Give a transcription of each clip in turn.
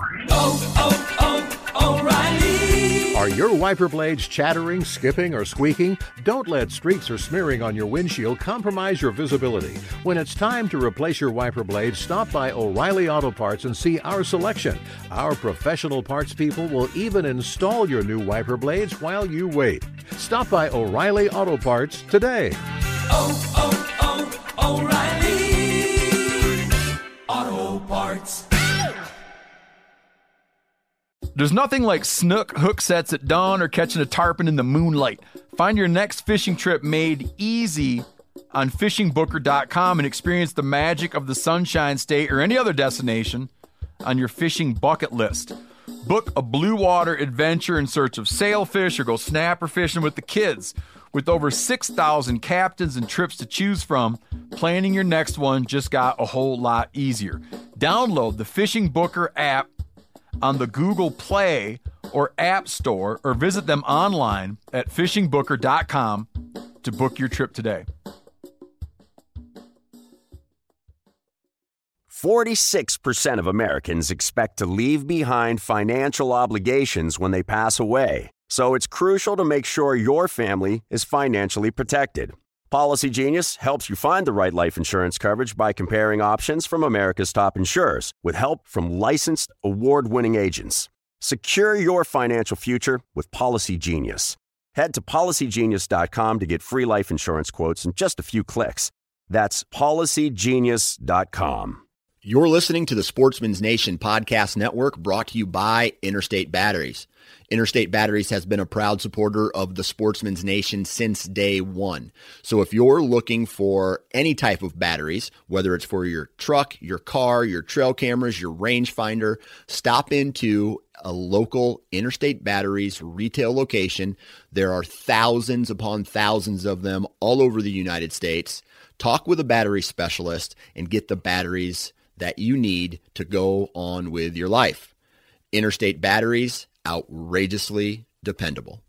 O'Reilly. Are your wiper blades chattering, skipping, or squeaking? Don't let streaks or smearing on your windshield compromise your visibility. When it's time to replace your wiper blades, stop by O'Reilly Auto Parts and see our selection. Our professional parts people will even install your new wiper blades while you wait. Stop by O'Reilly Auto Parts today. O'Reilly Auto Parts. There's nothing like snook hook sets at dawn or catching a tarpon in the moonlight. Find your next fishing trip made easy on fishingbooker.com and experience the magic of the Sunshine State or any other destination on your fishing bucket list. Book a blue water adventure in search of sailfish or go snapper fishing with the kids. With over 6,000 captains and trips to choose from, planning your next one just got a whole lot easier. Download the Fishing Booker app on the Google Play or App Store, or visit them online at fishingbooker.com to book your trip today. 46% of Americans expect to leave behind financial obligations when they pass away. So it's crucial to make sure your family is financially protected. Policy Genius helps you find the right life insurance coverage by comparing options from America's top insurers with help from licensed, award-winning agents. Secure your financial future with Policy Genius. Head to PolicyGenius.com to get free life insurance quotes in just a few clicks. That's PolicyGenius.com. You're listening to the Sportsman's Nation Podcast Network, brought to you by Interstate Batteries. Interstate Batteries has been a proud supporter of the Sportsman's Nation since day one. So if you're looking for any type of batteries, whether it's for your truck, your car, your trail cameras, your rangefinder, stop into a local Interstate Batteries retail location. There are thousands upon thousands of them all over the United States. Talk with a battery specialist and get the batteries that you need to go on with your life. Interstate Batteries, outrageously dependable.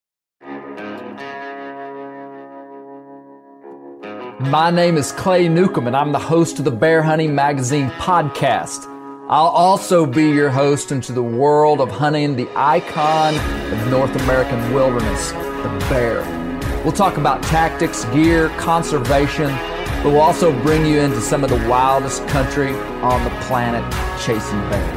My name is Clay Newcomb, and I'm the host of the Bear Hunting Magazine podcast. I'll also be your host into the world of hunting the icon of North American wilderness, the bear. We'll talk about tactics, gear, conservation, but we'll also bring you into some of the wildest country on the planet, chasing bear.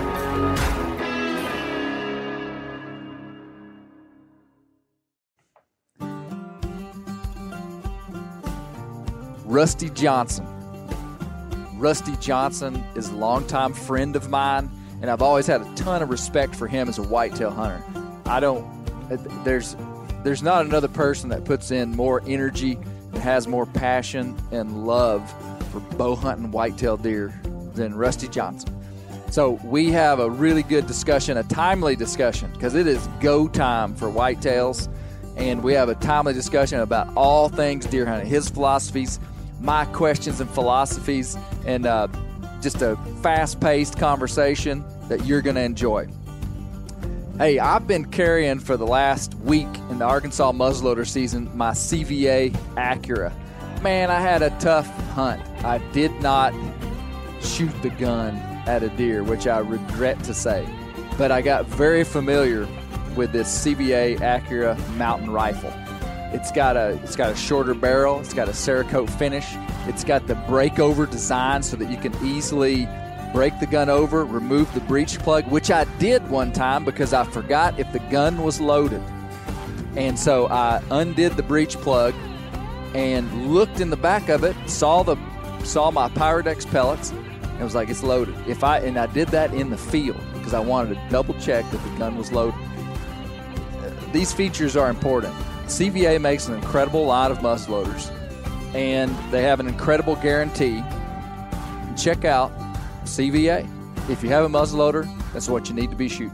Rusty Johnson. Rusty Johnson is a longtime friend of mine, and I've always had a ton of respect for him as a whitetail hunter. There's not another person that puts in more energy and has more passion and love for bow hunting whitetail deer than Rusty Johnson. So we have a really good discussion, a timely discussion, because it is go time for whitetails, and we have a timely discussion about all things deer hunting, his philosophies, my questions and philosophies, and just a fast-paced conversation that you're going to enjoy. Hey, I've been carrying for the last week in the Arkansas muzzleloader season my CVA Acura. Man, I had a tough hunt. I did not shoot the gun at a deer, which I regret to say. But I got very familiar with this CVA Acura mountain rifle. It's got a shorter barrel. It's got a Cerakote finish. It's got the breakover design so that you can easily break the gun over, remove the breech plug, which I did one time because I forgot if the gun was loaded. And so I undid the breech plug and looked in the back of it, saw my Pyrodex pellets, and was like, it's loaded. And I did that in the field because I wanted to double check that the gun was loaded. These features are important. CVA makes an incredible line of muzzleloaders, and they have an incredible guarantee. Check out CVA. If you have a muzzleloader, that's what you need to be shooting.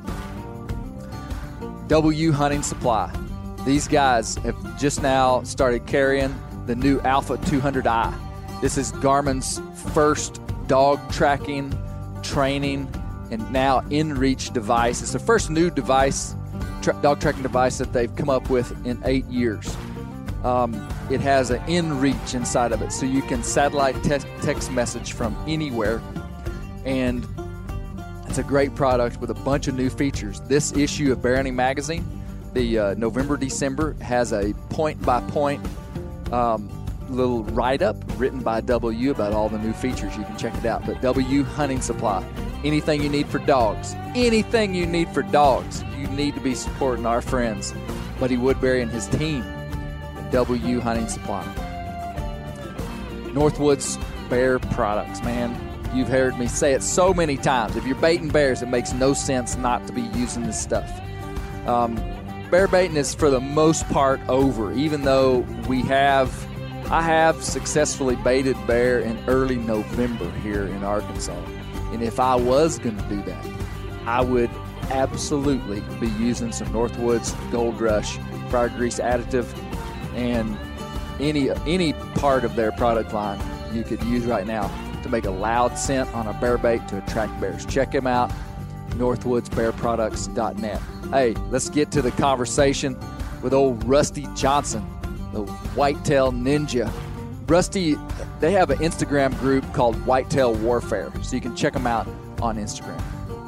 W Hunting Supply. These guys have just now started carrying the new Alpha 200i. This is Garmin's first dog tracking, training, and now in-reach device. It's the first new device, dog tracking device that they've come up with in 8 years. It has an in-reach inside of it, so you can satellite text message from anywhere. And It's a great product with a bunch of new features. This issue of Bear Hunting Magazine, the November-December, has a point-by-point little write-up written by W about all the new features. You can check it out. But W Hunting Supply, anything you need for dogs, you need to be supporting our friends, Buddy Woodbury and his team at W Hunting Supply. Northwoods Bear Products, man. You've heard me say it so many times. If you're baiting bears, it makes no sense not to be using this stuff. Bear baiting is for the most part over, even though I have successfully baited bear in early November here in Arkansas. And if I was going to do that, I would absolutely be using some Northwoods Gold Rush Fire Grease Additive, and any part of their product line you could use right now to make a loud scent on a bear bait to attract bears. Check them out, northwoodsbearproducts.net. Hey, let's get to the conversation with old Rusty Johnson, the Whitetail Ninja. Rusty, they have an Instagram group called Whitetail Warfare, so you can check them out on Instagram.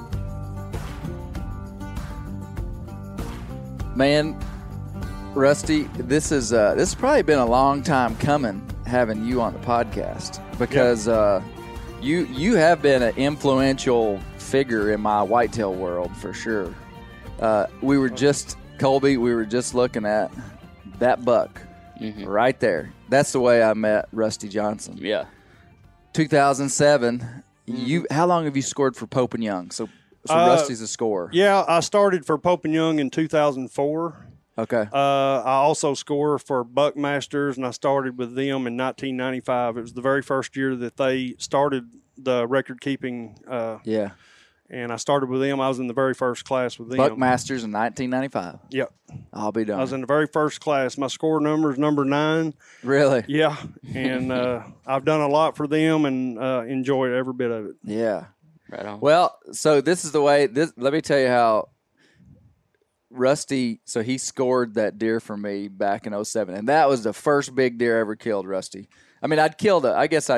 Man, Rusty, this has probably been a long time coming having you on the podcast, because you have been an influential figure in my whitetail world for sure. We were just looking at that buck right there. That's the way I met Rusty Johnson. Yeah. 2007. How long have you scored for Pope and Young? So Rusty's a scorer. Yeah, I started for Pope and Young in 2004. Okay. I also score for Buckmasters, and I started with them in 1995. It was the very first year that they started the record keeping. Yeah. And I started with them. I was in the very first class with them. Buckmasters in 1995. Yep. I'll be done. I was in the very first class. My score number is number 9. Really? Yeah. And I've done a lot for them and enjoyed every bit of it. Yeah. Right on. Well, so this is the way. Let me tell you how Rusty. So he scored that deer for me back in 07, and that was the first big deer I ever killed, Rusty. I mean, I'd killed a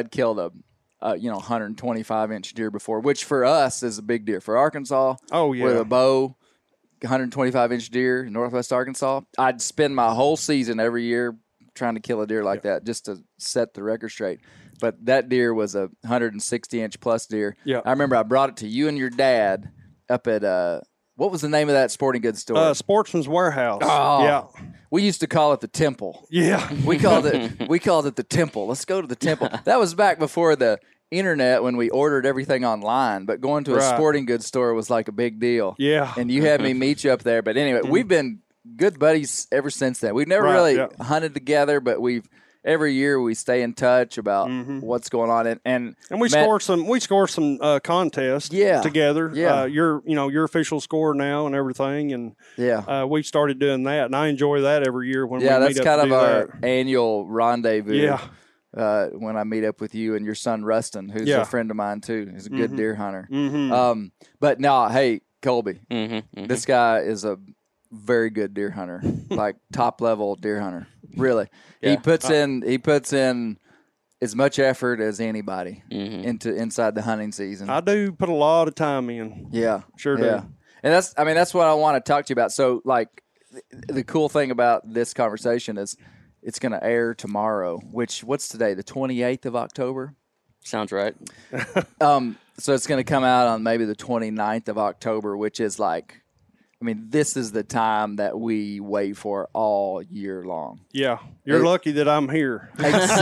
125-inch deer before, which for us is a big deer. For Arkansas, with a bow, 125-inch deer in Northwest Arkansas, I'd spend my whole season every year trying to kill a deer like that just to set the record straight. But that deer was a 160-inch plus deer. Yeah. I remember I brought it to you and your dad up at what was the name of that sporting goods store? Sportsman's Warehouse. Oh, yeah. We used to call it the Temple. Yeah. We called it the Temple. Let's go to the Temple. That was back before the internet, when we ordered everything online, but going to a sporting goods store was like a big deal. Yeah. And you had me meet you up there. But anyway, we've been good buddies ever since then. We've never really hunted together, but every year we stay in touch about what's going on, and we score some contests together. Yeah. Your official score now and everything, and we started doing that, and I enjoy that every year when we meet up. That's kind of our that. annual rendezvous. Yeah. When I meet up with you and your son Rustin, who's a friend of mine too. He's a good deer hunter. But no, hey Colby, this guy is a very good deer hunter, like top level deer hunter. Really, he puts in as much effort as anybody inside the hunting season. I do put a lot of time in. Yeah, sure do. And that's what I want to talk to you about. So, like, the cool thing about this conversation is it's going to air tomorrow. What's today? The 28th of October. Sounds right. So it's going to come out on maybe the 29th of October, which is like, I mean, this is the time that we wait for all year long. Yeah. You're lucky that I'm here.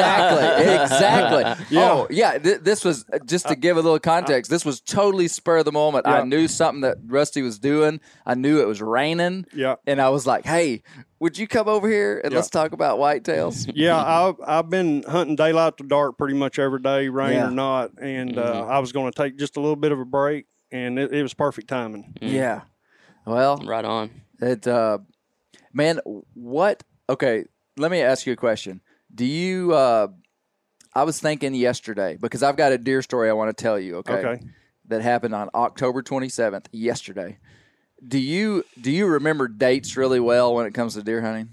Exactly. Yeah. Oh, yeah. This was, just to give a little context, this was totally spur of the moment. Yeah. I knew something that Rusty was doing. I knew it was raining. Yeah. And I was like, hey, would you come over here and let's talk about whitetails? Yeah, I've been hunting daylight to dark pretty much every day, rain or not. And I was going to take just a little bit of a break, and it was perfect timing. Yeah. Well, right on. Man, okay, let me ask you a question. Do you, I was thinking yesterday, because I've got a deer story I want to tell you, okay? That happened on October 27th, yesterday. Do you remember dates really well when it comes to deer hunting?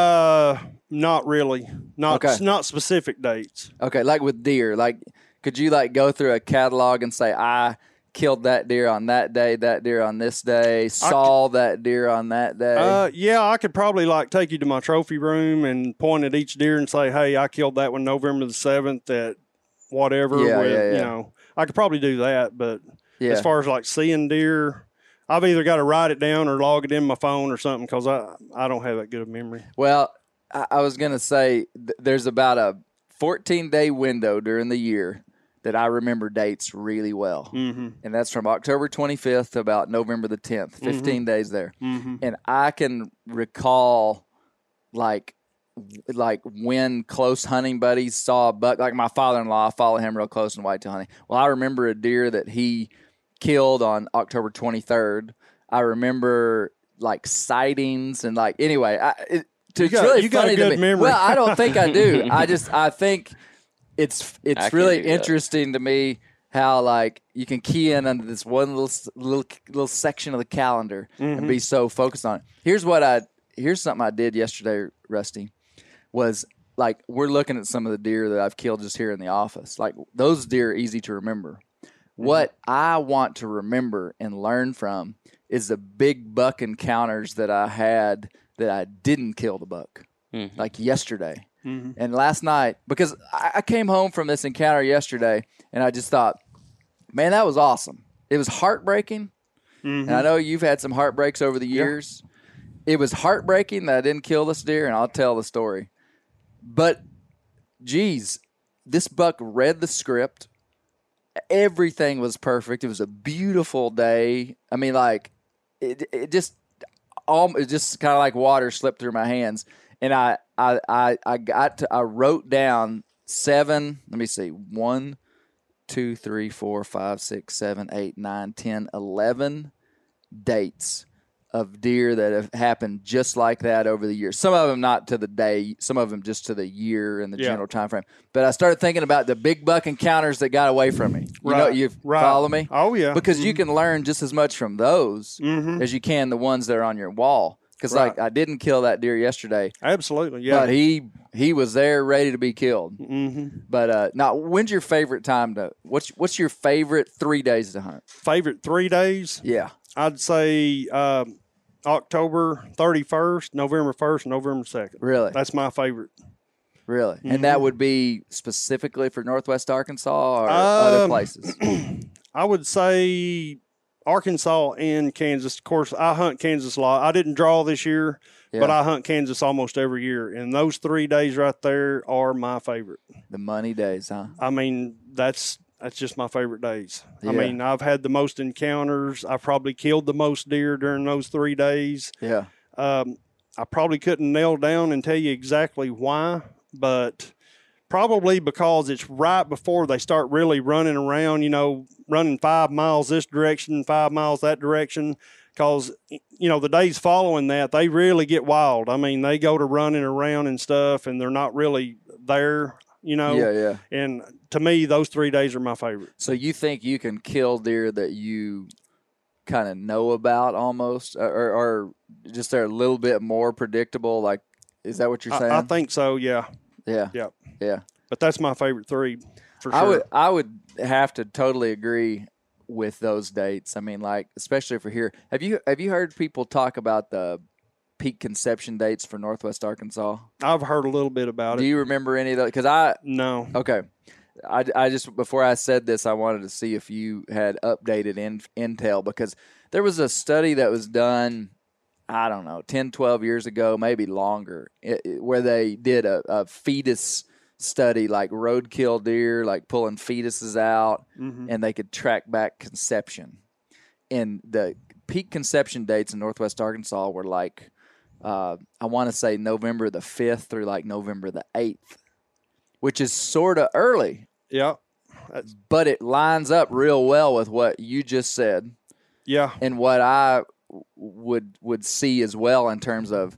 Not really. Not specific dates. Okay, like with deer, like, could you like go through a catalog and say, I killed that deer on that day, that deer on this day, saw that deer on that day? Yeah, I could probably like take you to my trophy room and point at each deer and say, hey, I killed that one November the 7th at whatever. You know, I could probably do that. But as far as like seeing deer, I've either got to write it down or log it in my phone or something because I don't have that good of memory. Well, I was going to say there's about a 14-day window during the year that I remember dates really well. Mm-hmm. And that's from October 25th to about November the 10th, 15 days there. Mm-hmm. And I can recall like when close hunting buddies saw a buck, like my father-in-law, I follow him real close in whitetail hunting. Well, I remember a deer that he killed on October 23rd. I remember like sightings and like, anyway, it's really funny to me. Memory. Well, I don't think I do. I think it's really interesting to me how like you can key in under this one little section of the calendar and be so focused on it. Here's something I did yesterday, Rusty, was like we're looking at some of the deer that I've killed just here in the office. Like those deer are easy to remember. What I want to remember and learn from is the big buck encounters that I had that I didn't kill the buck, like yesterday. Mm-hmm. And last night, because I came home from this encounter yesterday, and I just thought, man, that was awesome. It was heartbreaking, and I know you've had some heartbreaks over the years. Yeah. It was heartbreaking that I didn't kill this deer, and I'll tell the story. But, geez, this buck read the script. Everything was perfect. It was a beautiful day. I mean, like, it just kind of like water slipped through my hands. And I wrote down 7, let me see, 1, 2, 3, 4, 5, 6, 7, 8, 9, 10, 11 dates of deer that have happened just like that over the years. Some of them not to the day, some of them just to the year and the general time frame. But I started thinking about the big buck encounters that got away from me. You follow me? Oh, yeah. Because you can learn just as much from those as you can the ones that are on your wall. Because like I didn't kill that deer yesterday. Absolutely, yeah. But he was there ready to be killed. Mm-hmm. But now, when's your favorite time to? What's your favorite 3 days to hunt? Favorite 3 days? Yeah, I'd say October 31st, November 1st, November 2nd. Really? That's my favorite. Really? And that would be specifically for Northwest Arkansas or other places? I would say Arkansas and Kansas. Of course, I hunt Kansas a lot. I didn't draw this year, but I hunt Kansas almost every year. And those 3 days right there are my favorite. The money days, huh? I mean, that's just my favorite days. Yeah. I mean, I've had the most encounters. I probably killed the most deer during those 3 days. Yeah. I probably couldn't nail down and tell you exactly why, but probably because it's right before they start really running around, running 5 miles this direction, 5 miles that direction. Because, the days following that, they really get wild. I mean, they go to running around and stuff, and they're not really there, Yeah. And to me, those 3 days are my favorite. So you think you can kill deer that you kind of know about almost, or just they're a little bit more predictable? Like, is that what you're saying? I think so, yeah. Yeah. Yeah. Yeah. But that's my favorite 3 for sure. I would have to totally agree with those dates. I mean, like, especially for here. Have you heard people talk about the peak conception dates for Northwest Arkansas? I've heard a little bit about it. Do you remember any of those? No. Okay. I just, before I said this, I wanted to see if you had updated intel, because there was a study that was done, I don't know, 10, 12 years ago, maybe longer, where they did a fetus study, like roadkill deer, like pulling fetuses out, and they could track back conception. And the peak conception dates in Northwest Arkansas were like, I want to say November the 5th through like November the 8th, which is sort of early. Yeah. But it lines up real well with what you just said. Yeah. And what I would see as well in terms of,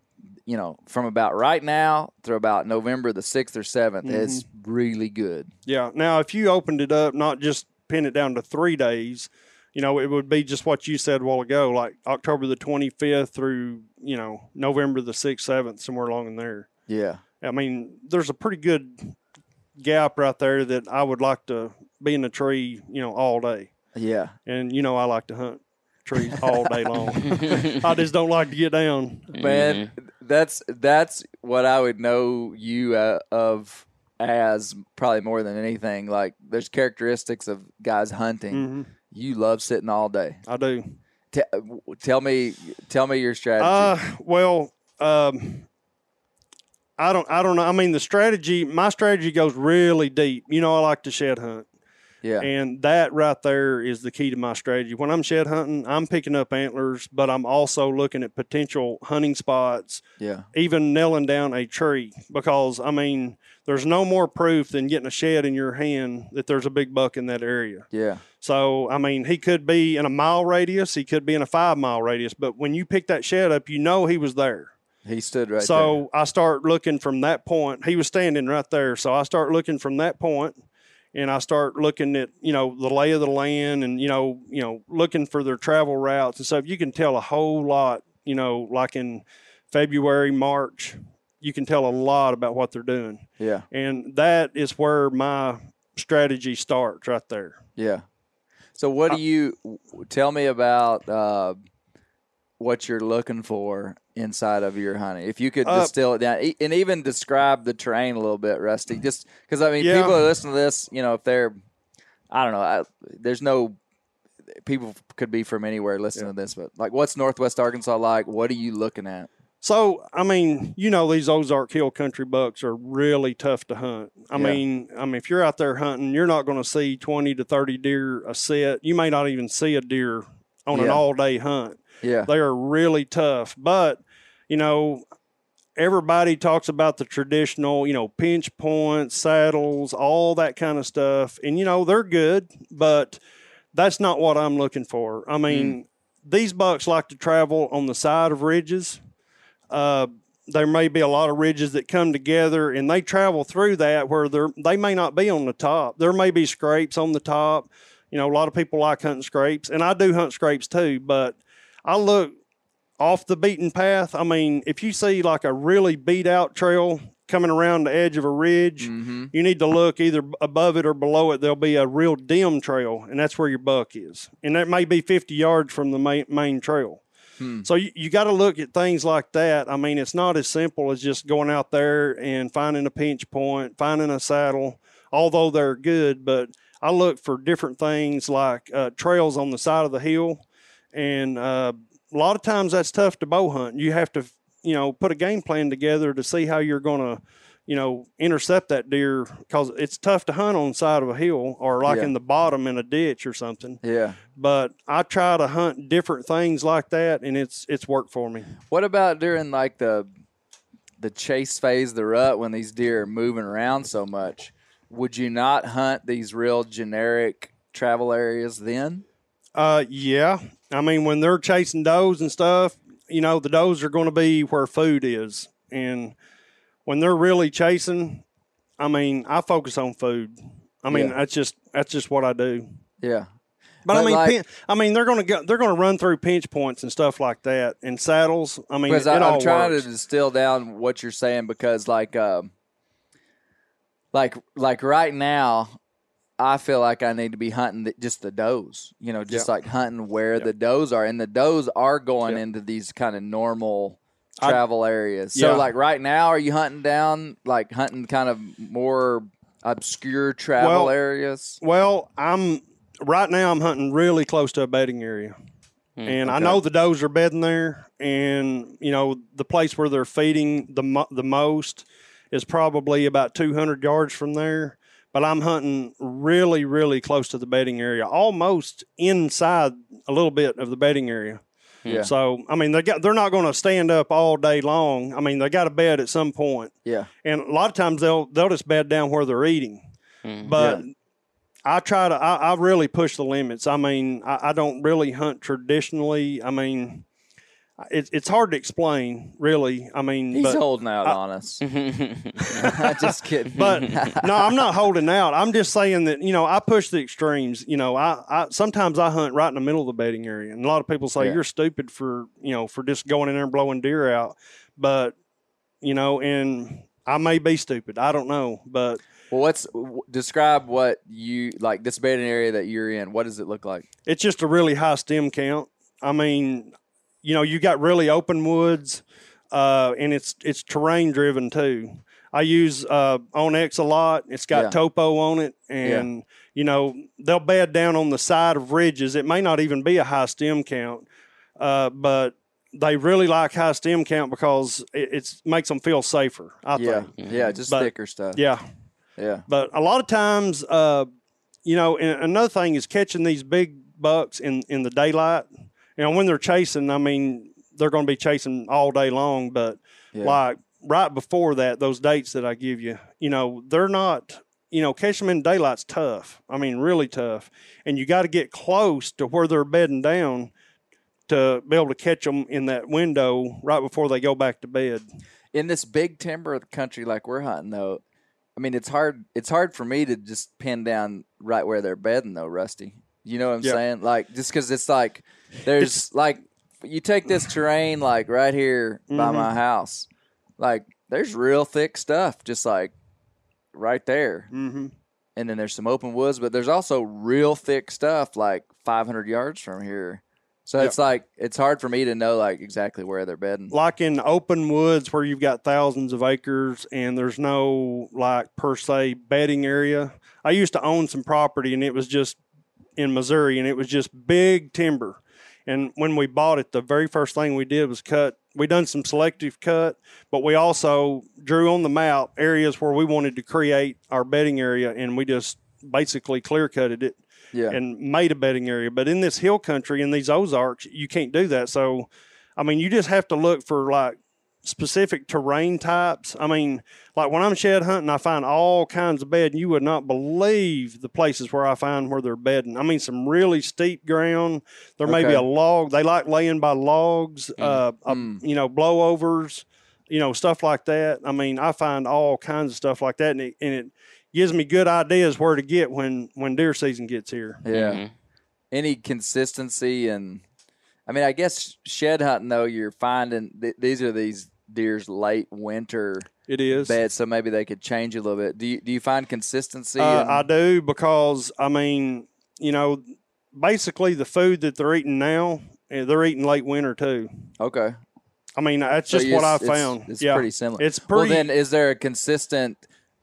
from about right now through about November the 6th or 7th, it's really good. Yeah. Now, if you opened it up, not just pin it down to 3 days, it would be just what you said a while ago, like October the 25th through, November the 6th, 7th, somewhere along in there. Yeah. I mean, there's a pretty good gap right there that I would like to be in the tree, all day. Yeah. And, I like to hunt trees all day long. I just don't like to get down. Man, that's what I would know you of as probably more than anything. Like, there's characteristics of guys hunting. You love sitting all day. I do. Tell me your strategy. I don't know. I mean, my strategy goes really deep. I like to shed hunt. Yeah. And that right there is the key to my strategy. When I'm shed hunting, I'm picking up antlers, but I'm also looking at potential hunting spots. Yeah. Even nailing down a tree, because, I mean, there's no more proof than getting a shed in your hand that there's a big buck in that area. Yeah. So, I mean, he could be in a mile radius. He could be in a 5-mile radius. But when you pick that shed up, he was there. He stood right there. So I start looking from that point. He was standing right there. So I start looking from that point, and I start looking at, the lay of the land and, looking for their travel routes and stuff. You can tell a whole lot, like in February, March, you can tell a lot about what they're doing. Yeah. And that is where my strategy starts right there. Yeah. So what do you tell me about what you're looking for inside of your hunting? If you could distill it down and even describe the terrain a little bit, Rusty, just because, I mean, people who listen to this, if they're, I don't know, there's no, people could be from anywhere listening to this, but like, what's Northwest Arkansas like? What are you looking at? So, I mean, these Ozark Hill country bucks are really tough to hunt. I mean, if you're out there hunting, you're not going to see 20 to 30 deer a set. You may not even see a deer on an all-day hunt. Yeah. They are really tough. But, everybody talks about the traditional, pinch points, saddles, all that kind of stuff. And, they're good, but that's not what I'm looking for. I mean, these bucks like to travel on the side of ridges. There may be a lot of ridges that come together, and they travel through that where they may not be on the top. There may be scrapes on the top. A lot of people like hunting scrapes, and I do hunt scrapes too, but I look off the beaten path. I mean, if you see like a really beat out trail coming around the edge of a ridge, you need to look either above it or below it. There'll be a real dim trail, and that's where your buck is. And that may be 50 yards from the main trail. So you got to look at things like that. I mean, it's not as simple as just going out there and finding a pinch point, finding a saddle, although they're good. But I look for different things like trails on the side of the hill. And a lot of times that's tough to bow hunt. You have to, put a game plan together to see how you're going to, intercept that deer, because it's tough to hunt on the side of a hill or like in the bottom in a ditch or something. Yeah. But I try to hunt different things like that, and it's worked for me. What about during like the chase phase, the rut, when these deer are moving around so much? Would you not hunt these real generic travel areas then? Yeah. I mean, when they're chasing does and stuff, the does are going to be where food is. And when they're really chasing, I mean, I focus on food. I mean, that's just what I do. Yeah. But I mean, they're going to run through pinch points and stuff like that, and saddles. I mean, because I'm trying to distill down what you're saying, because like right now, I feel like I need to be hunting just the does, like hunting where the does are, and the does are going into these kind of normal travel areas. So like right now, are you hunting hunting kind of more obscure travel areas? Well, right now I'm hunting really close to a bedding area. And I know the does are bedding there, and the place where they're feeding the most is probably about 200 yards from there. But I'm hunting really, really close to the bedding area, almost inside a little bit of the bedding area. Yeah. So I mean, they're not going to stand up all day long. I mean, they got to bed at some point. Yeah. And a lot of times they'll just bed down where they're eating. But I really push the limits. I mean, I don't really hunt traditionally. I mean, it's hard to explain, really. I mean, he's holding out on us. Just kidding. But no, I'm not holding out. I'm just saying that I push the extremes. I sometimes I hunt right in the middle of the bedding area, and a lot of people say you're stupid for for just going in there and blowing deer out. But and I may be stupid. I don't know, but Well, describe what you like this bedding area that you're in. What does it look like? It's just a really high stem count. I mean, you got really open woods, and it's terrain driven too. I use OnX a lot. It's got topo on it, and they'll bed down on the side of ridges. It may not even be a high stem count, but they really like high stem count because it makes them feel safer, I think. Yeah, just thicker stuff. Yeah. Yeah. But a lot of times, and another thing is catching these big bucks in the daylight. When they're chasing, I mean, they're going to be chasing all day long. But like right before that, those dates that I give you, they're not, catching them in daylight's tough. I mean, really tough. And you got to get close to where they're bedding down to be able to catch them in that window right before they go back to bed. In this big timber of the country like we're hunting, though, I mean, it's hard for me to just pin down right where they're bedding, though, Rusty. You know what I'm saying? Like, just because it's like there's you take this terrain like right here by my house, like there's real thick stuff just like right there. Mm-hmm. And then there's some open woods, but there's also real thick stuff like 500 yards from here. So it's like it's hard for me to know like exactly where they're bedding. Like in open woods where you've got thousands of acres and there's no like per se bedding area. I used to own some property and it was just in Missouri and it was just big timber. And when we bought it, the very first thing we did was cut. We done some selective cut, but we also drew on the map areas where we wanted to create our bedding area, and we just basically clear cutted it. And made a bedding area. But in this hill country, in these Ozarks, you can't do that. So, I mean, you just have to look for, like, specific terrain types. I mean, like when I'm shed hunting, I find all kinds of bedding. You would not believe the places where I find where they're bedding. I mean, some really steep ground. There may be a log. They like laying by logs, blowovers, stuff like that. I mean, I find all kinds of stuff like that, and it gives me good ideas where to get when deer season gets here. Yeah. Mm-hmm. Any consistency and I mean, I guess shed hunting though, you're finding these are these deer's late winter. It is beds, so maybe they could change a little bit. Do you find consistency? I do because I mean, basically the food that they're eating now, they're eating late winter too. Okay. I mean, that's just what I found. It's pretty similar. It's pretty. Well, then, is there a consistent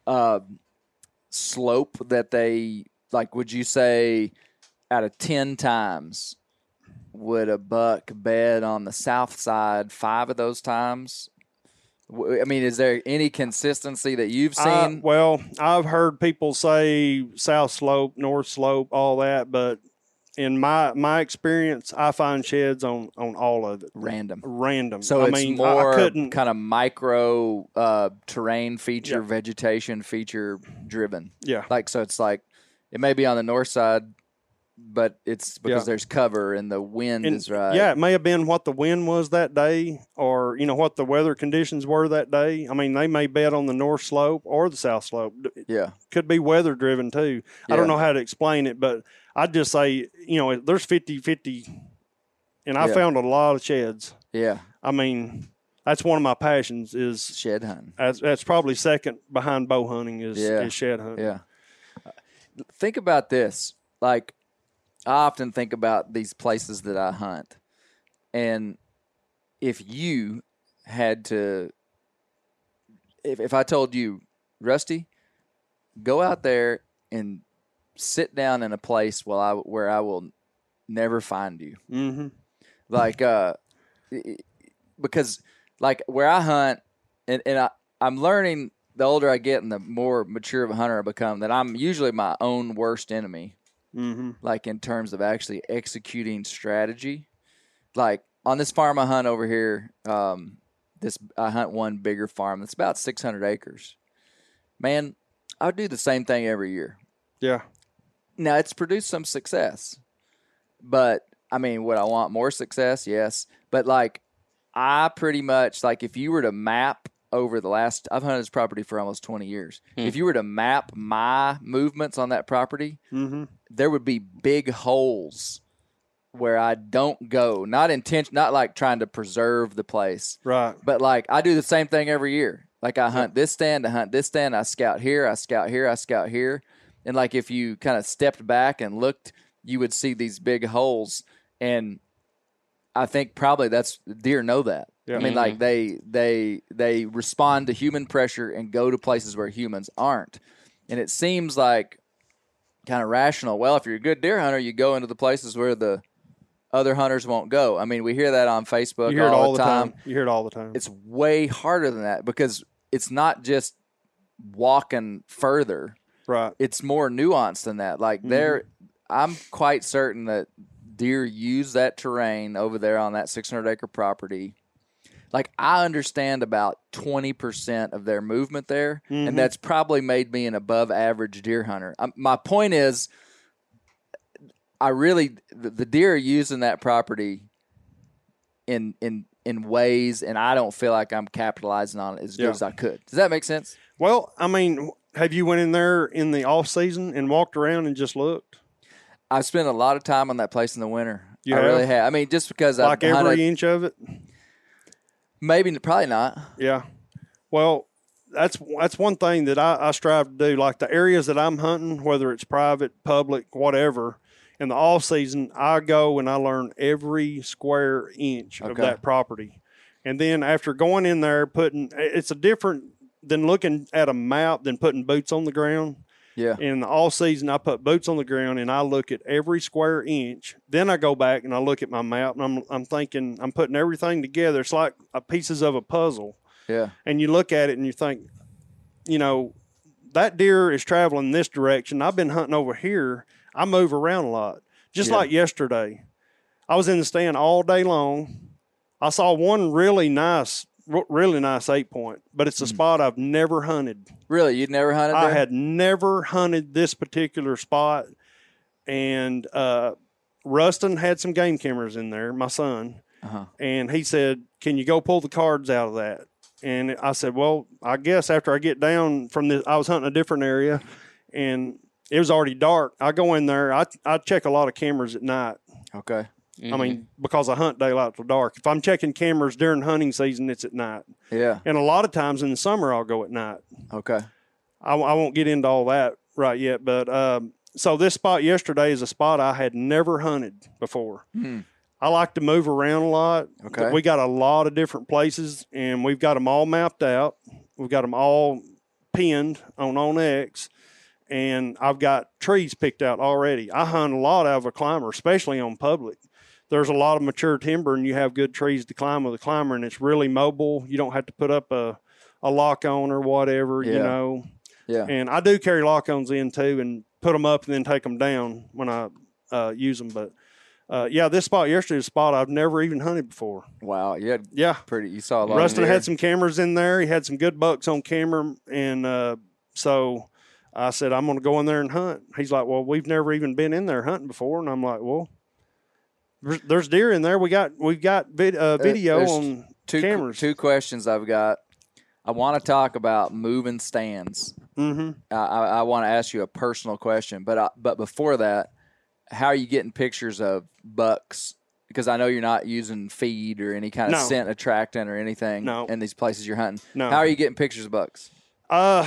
slope that they like? Would you say out of 10 times would a buck bed on the south side 5 of those times? I mean, is there any consistency that you've seen? Well, I've heard people say south slope, north slope, all that, but in my experience, I find sheds on all of it. Random. So it's more kind of micro terrain feature, vegetation feature driven. Yeah. Like, so it's like it may be on the north side, but it's because there's cover and the wind is right. Yeah, it may have been what the wind was that day or, what the weather conditions were that day. I mean, they may bed on the north slope or the south slope. Yeah. Could be weather driven too. Yeah. I don't know how to explain it, but I'd just say, there's 50-50, and I found a lot of sheds. Yeah. I mean, that's one of my passions is shed hunting. That's probably second behind bow hunting is shed hunting. Yeah. Think about this. Like, I often think about these places that I hunt, and if you had to, if I told you, Rusty, go out there and sit down in a place where I will never find you. Mm-hmm. Like, because like where I hunt, and I'm learning the older I get and the more mature of a hunter I become, that I'm usually my own worst enemy. Mm-hmm. Like in terms of actually executing strategy. Like on this farm I hunt over here, I hunt one bigger farm that's about 600 acres. Man, I would do the same thing every year. Yeah. Now it's produced some success, but I mean, would I want more success? Yes. But like, I pretty much like if you were to map over I've hunted this property for almost 20 years. If you were to map my movements on that property, there would be big holes where I don't go. Not like trying to preserve the place. Right. But like I do the same thing every year. Like I hunt this stand, I hunt this stand, I scout here, I scout here, I scout here. And like if you kind of stepped back and looked, you would see these big holes. And I think probably deer know that. Yeah. I mean, like they respond to human pressure and go to places where humans aren't. And it seems like kind of rational. Well, if you're a good deer hunter, you go into the places where the other hunters won't go. I mean, we hear that on Facebook You hear it all the time. You hear it all the time. It's way harder than that because it's not just walking further. Right. It's more nuanced than that. Like I'm quite certain that deer use that terrain over there on that 600-acre property. Like I understand about 20% of their movement there, and that's probably made me an above-average deer hunter. My point is, the deer are using that property in ways, and I don't feel like I'm capitalizing on it as good as I could. Does that make sense? Well, I mean, have you went in there in the off season and walked around and just looked? I've spent a lot of time on that place in the winter. You I have? really have. I mean, just because Like I've hunted, every inch of it? probably not. Yeah. Well, that's one thing that I strive to do. Like the areas that I'm hunting, whether it's private, public, whatever, in the off season, I go and I learn every square inch of that property. And then after going in there, it's a different than looking at a map than putting boots on the ground. Yeah. In the all season, I put boots on the ground and I look at every square inch. Then I go back and I look at my map and I'm thinking, I'm putting everything together. It's like pieces of a puzzle. Yeah. And you look at it and you think, that deer is traveling this direction. I've been hunting over here. I move around a lot. Just like yesterday, I was in the stand all day long. I saw one really nice 8-point, but it's a spot I've never hunted. Really? You'd never hunted there? I had never hunted this particular spot. And Rustin had some game cameras in there, my son. And he said, can you go pull the cards out of that? And I said, well, I guess after I get down from this, I was hunting a different area, and it was already dark. I go in there. I check a lot of cameras at night. Okay. I mean, because I hunt daylight till dark. If I'm checking cameras during hunting season, it's at night. Yeah. And a lot of times in the summer, I'll go at night. Okay. I won't get into all that right yet, but so this spot yesterday is a spot I had never hunted before. I like to move around a lot. Okay. We got a lot of different places, and we've got them all mapped out. We've got them all pinned on OnX, and I've got trees picked out already. I hunt a lot out of a climber, especially on public. There's a lot of mature timber, and you have good trees to climb with a climber, and it's really mobile. You don't have to put up a lock on or whatever, Yeah. And I do carry lock ons in too, and put them up and then take them down when I use them. But this spot yesterday is a spot I've never even hunted before. Wow. You saw a lot. Rustin of had some cameras in there. He had some good bucks on camera, and so I said, I'm going to go in there and hunt. He's like, well, we've never even been in there hunting before, and I'm like, well, there's deer in there. We've got video on cameras. Two questions I've got. I want to talk about moving stands. I want to ask you a personal question, but before that, how are you getting pictures of bucks? Because I know you're not using feed or any kind of scent attractant or anything in these places you're hunting. No. How are you getting pictures of bucks? A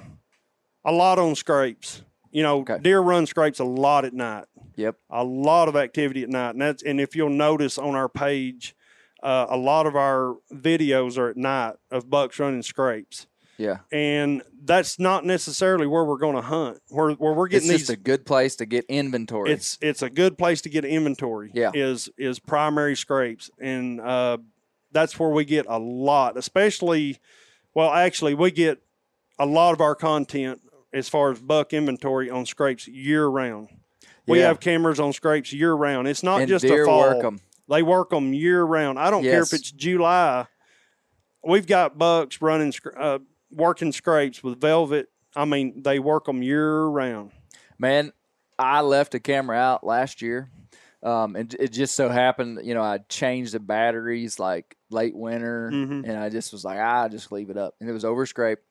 lot on scrapes. Deer run scrapes a lot at night. Yep. A lot of activity at night. And if you'll notice on our page, a lot of our videos are at night of bucks running scrapes. Yeah. And that's not necessarily where we're going to hunt. Where we're getting it's just a good place to get inventory. It's a good place to get inventory. Yeah. Is primary scrapes. And that's where we get a lot, especially, actually we get a lot of our content as far as buck inventory on scrapes year round. We have cameras on scrapes year round. It's not just a fall. Work them. They work them year round. I don't care if it's July. We've got bucks running, working scrapes with velvet. I mean, they work them year round. Man, I left a camera out last year. And it just so happened, I changed the batteries like late winter, and I just was like, I just leave it up. And it was over scrape.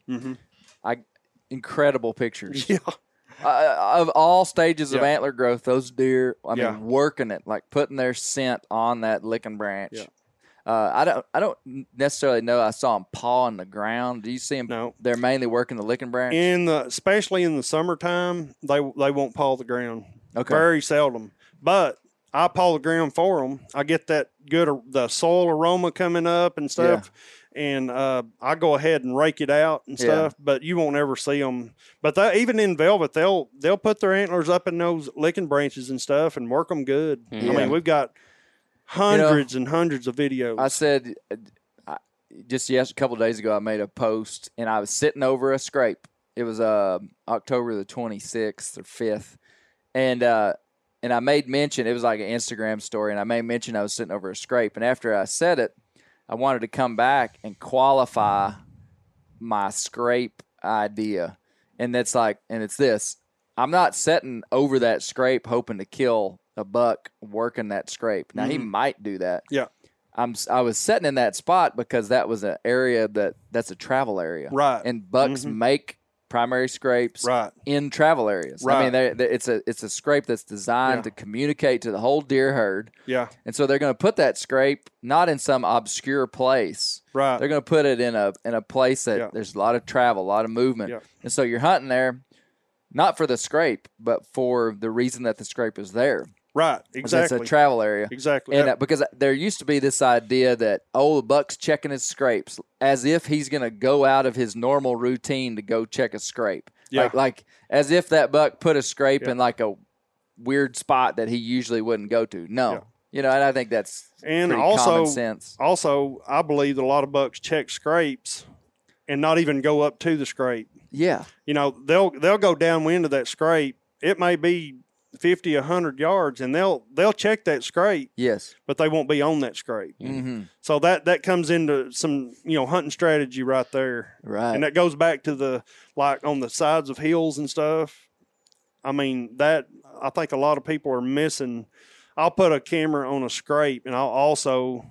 Incredible pictures. Yeah. Of all stages of antler growth, those deer, working it, like putting their scent on that licking branch. I don't necessarily know. I saw them pawing the ground. Do you see them? No. They're mainly working the licking branch. Especially in the summertime, they won't paw the ground. Okay. Very seldom. But I paw the ground for them. I get that the soil aroma coming up and stuff. And I go ahead and rake it out and stuff, but you won't ever see them. But even in velvet, they'll put their antlers up in those licking branches and stuff and work them good. I mean, we've got hundreds and hundreds of videos. I said just a couple of days ago, I made a post, and I was sitting over a scrape. It was October the 26th or 5th, and I made mention. It was like an Instagram story, and I made mention I was sitting over a scrape. And after I said it, I wanted to come back and qualify my scrape idea. And it's this. I'm not sitting over that scrape hoping to kill a buck working that scrape. Now, he might do that. Yeah. I was sitting in that spot because that was an area that's a travel area. Right. And bucks make primary scrapes in travel areas. Right. I mean, it's a scrape that's designed to communicate to the whole deer herd. Yeah. And so they're going to put that scrape not in some obscure place. Right. They're going to put it in a place that there's a lot of travel, a lot of movement. Yeah. And so you're hunting there not for the scrape, but for the reason that the scrape is there. Right, exactly. It's a travel area. Exactly. And because there used to be this idea that, the buck's checking his scrapes as if he's going to go out of his normal routine to go check a scrape. Yeah. Like as if that buck put a scrape in like a weird spot that he usually wouldn't go to. No. And I think that's pretty common sense. Also, I believe that a lot of bucks check scrapes and not even go up to the scrape. Yeah. They'll go downwind of that scrape. It may be 50, 100 yards, and they'll check that scrape. Yes. But they won't be on that scrape. Mm-hmm. So that comes into some, hunting strategy right there. Right. And that goes back to on the sides of hills and stuff. I mean, I think a lot of people are missing. I'll put a camera on a scrape, and I'll also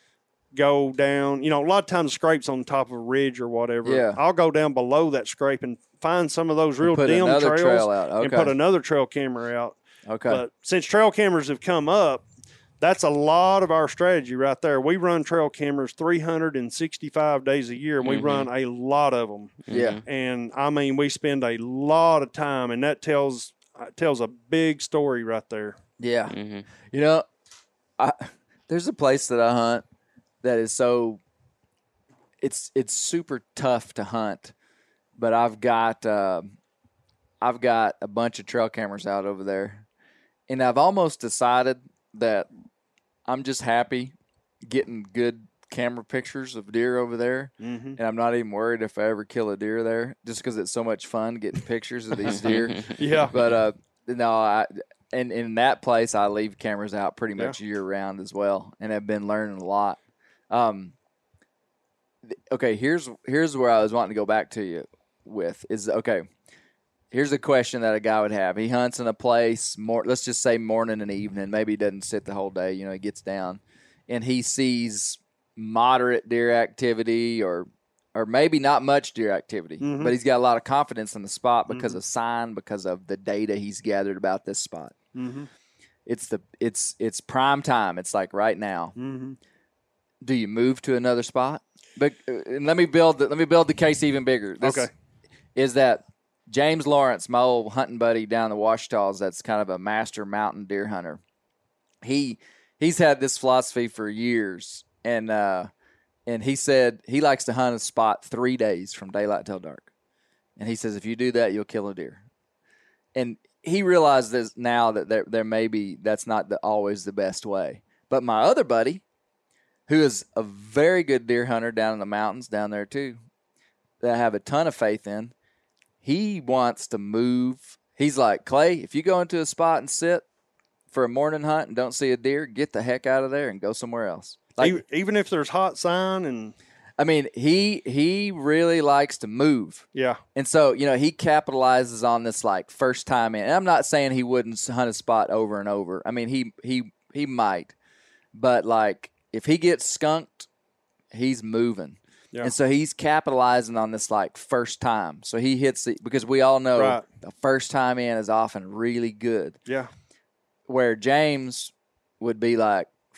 go down. A lot of times the scrape's on top of a ridge or whatever. Yeah. I'll go down below that scrape and find some of those real put dim another trails trail out. Okay. and put another trail camera out. Okay. But since trail cameras have come up, that's a lot of our strategy right there. We run trail cameras 365 days a year, and we run a lot of them. Yeah. And, I mean, we spend a lot of time, and that tells a big story right there. Yeah. Mm-hmm. There's a place that I hunt that is so it's super tough to hunt, but I've got a bunch of trail cameras out over there, and I've almost decided that I'm just happy getting good camera pictures of deer over there, and I'm not even worried if I ever kill a deer there, just because it's so much fun getting pictures of these deer. Yeah. But and in that place, I leave cameras out pretty much year round as well, and have been learning a lot. Okay, here's where I was wanting to go back to you with is here's a question that a guy would have. He hunts in a place let's just say morning and evening. Maybe he doesn't sit the whole day. He gets down, and he sees moderate deer activity or maybe not much deer activity, but he's got a lot of confidence in the spot because of sign, because of the data he's gathered about this spot. It's prime time. It's like right now. Do you move to another spot? But let me build the case even bigger. Is that James Lawrence, my old hunting buddy down the Ouachitas, that's kind of a master mountain deer hunter. He's had this philosophy for years, and he said he likes to hunt a spot 3 days from daylight till dark. And he says, if you do that, you'll kill a deer. And he realizes now that there may be, that's not always the best way. But my other buddy, who is a very good deer hunter down in the mountains down there too, that I have a ton of faith in, he wants to move. He's like, Clay, if you go into a spot and sit for a morning hunt and don't see a deer, get the heck out of there and go somewhere else. Like, even if there's hot sign and I mean, he really likes to move. Yeah. And so, he capitalizes on this like first time in. And I'm not saying he wouldn't hunt a spot over and over. I mean, he might. But like if he gets skunked, he's moving. Yeah. And so he's capitalizing on this like first time. So he hits it because we all know the first time in is often really good. Yeah. Where James would be like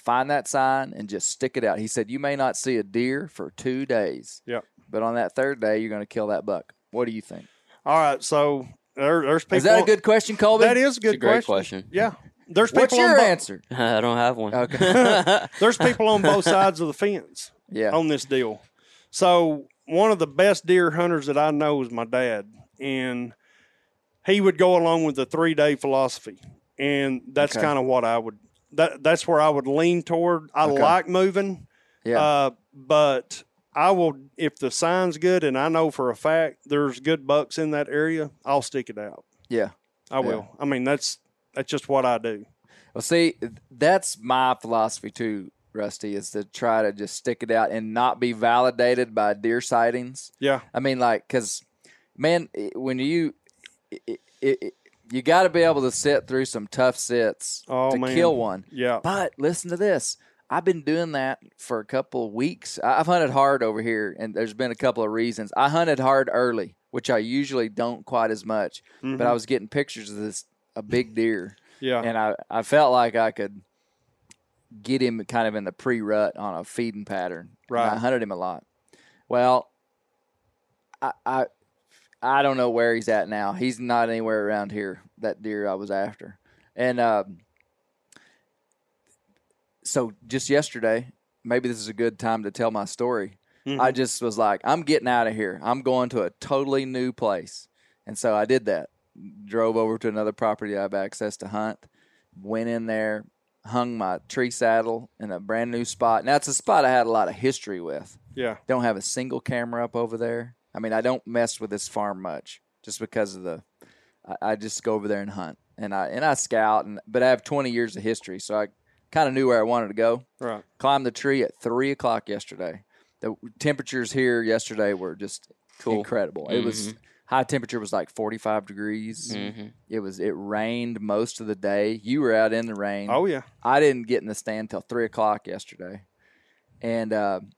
find that sign and just stick it out. He said, you may not see a deer for 2 days. Yep. But on that third day, you're going to kill that buck. What do you think? All right, so there's people. Is that a good question, Colby? That is a good great question. Yeah. There's people What's your answer? I don't have one. Okay. There's people on both sides of the fence Yeah. on this deal. So one of the best deer hunters that I know is my dad, and he would go along with the 3-day philosophy, and that's Okay. kind of what I would. That's where I would lean toward. I like moving, Yeah. but I will, if the sign's good and I know for a fact there's good bucks in that area, I'll stick it out. Yeah. I will. I mean, that's just what I do. Well, see, that's my philosophy too, Rusty, is to try to just stick it out and not be validated by deer sightings. Yeah. I mean, like, because, man, when you got to be able to sit through some tough sits to kill one. Yeah. But listen to this. I've been doing that for a couple of weeks. I've hunted hard over here, and there's been a couple of reasons. I hunted hard early, which I usually don't quite as much, but I was getting pictures of a big deer. Yeah. And I felt like I could get him kind of in the pre-rut on a feeding pattern. Right. And I hunted him a lot. Well, I don't know where he's at now. He's not anywhere around here, that deer I was after. And so just yesterday, maybe this is a good time to tell my story. I just was like, I'm getting out of here. I'm going to a totally new place. And so I did that. Drove over to another property I have access to hunt, went in there, hung my tree saddle in a brand new spot. Now, it's a spot I had a lot of history with. Yeah. Don't have a single camera up over there. I mean, I don't mess with this farm much just because of I just go over there and hunt. And I scout, but I have 20 years of history, so I kind of knew where I wanted to go. Right. Climbed the tree at 3 o'clock yesterday. The temperatures here yesterday were just incredible. It was high temperature was like 45 degrees. It rained most of the day. You were out in the rain. Oh, yeah. I didn't get in the stand till 3 o'clock yesterday. And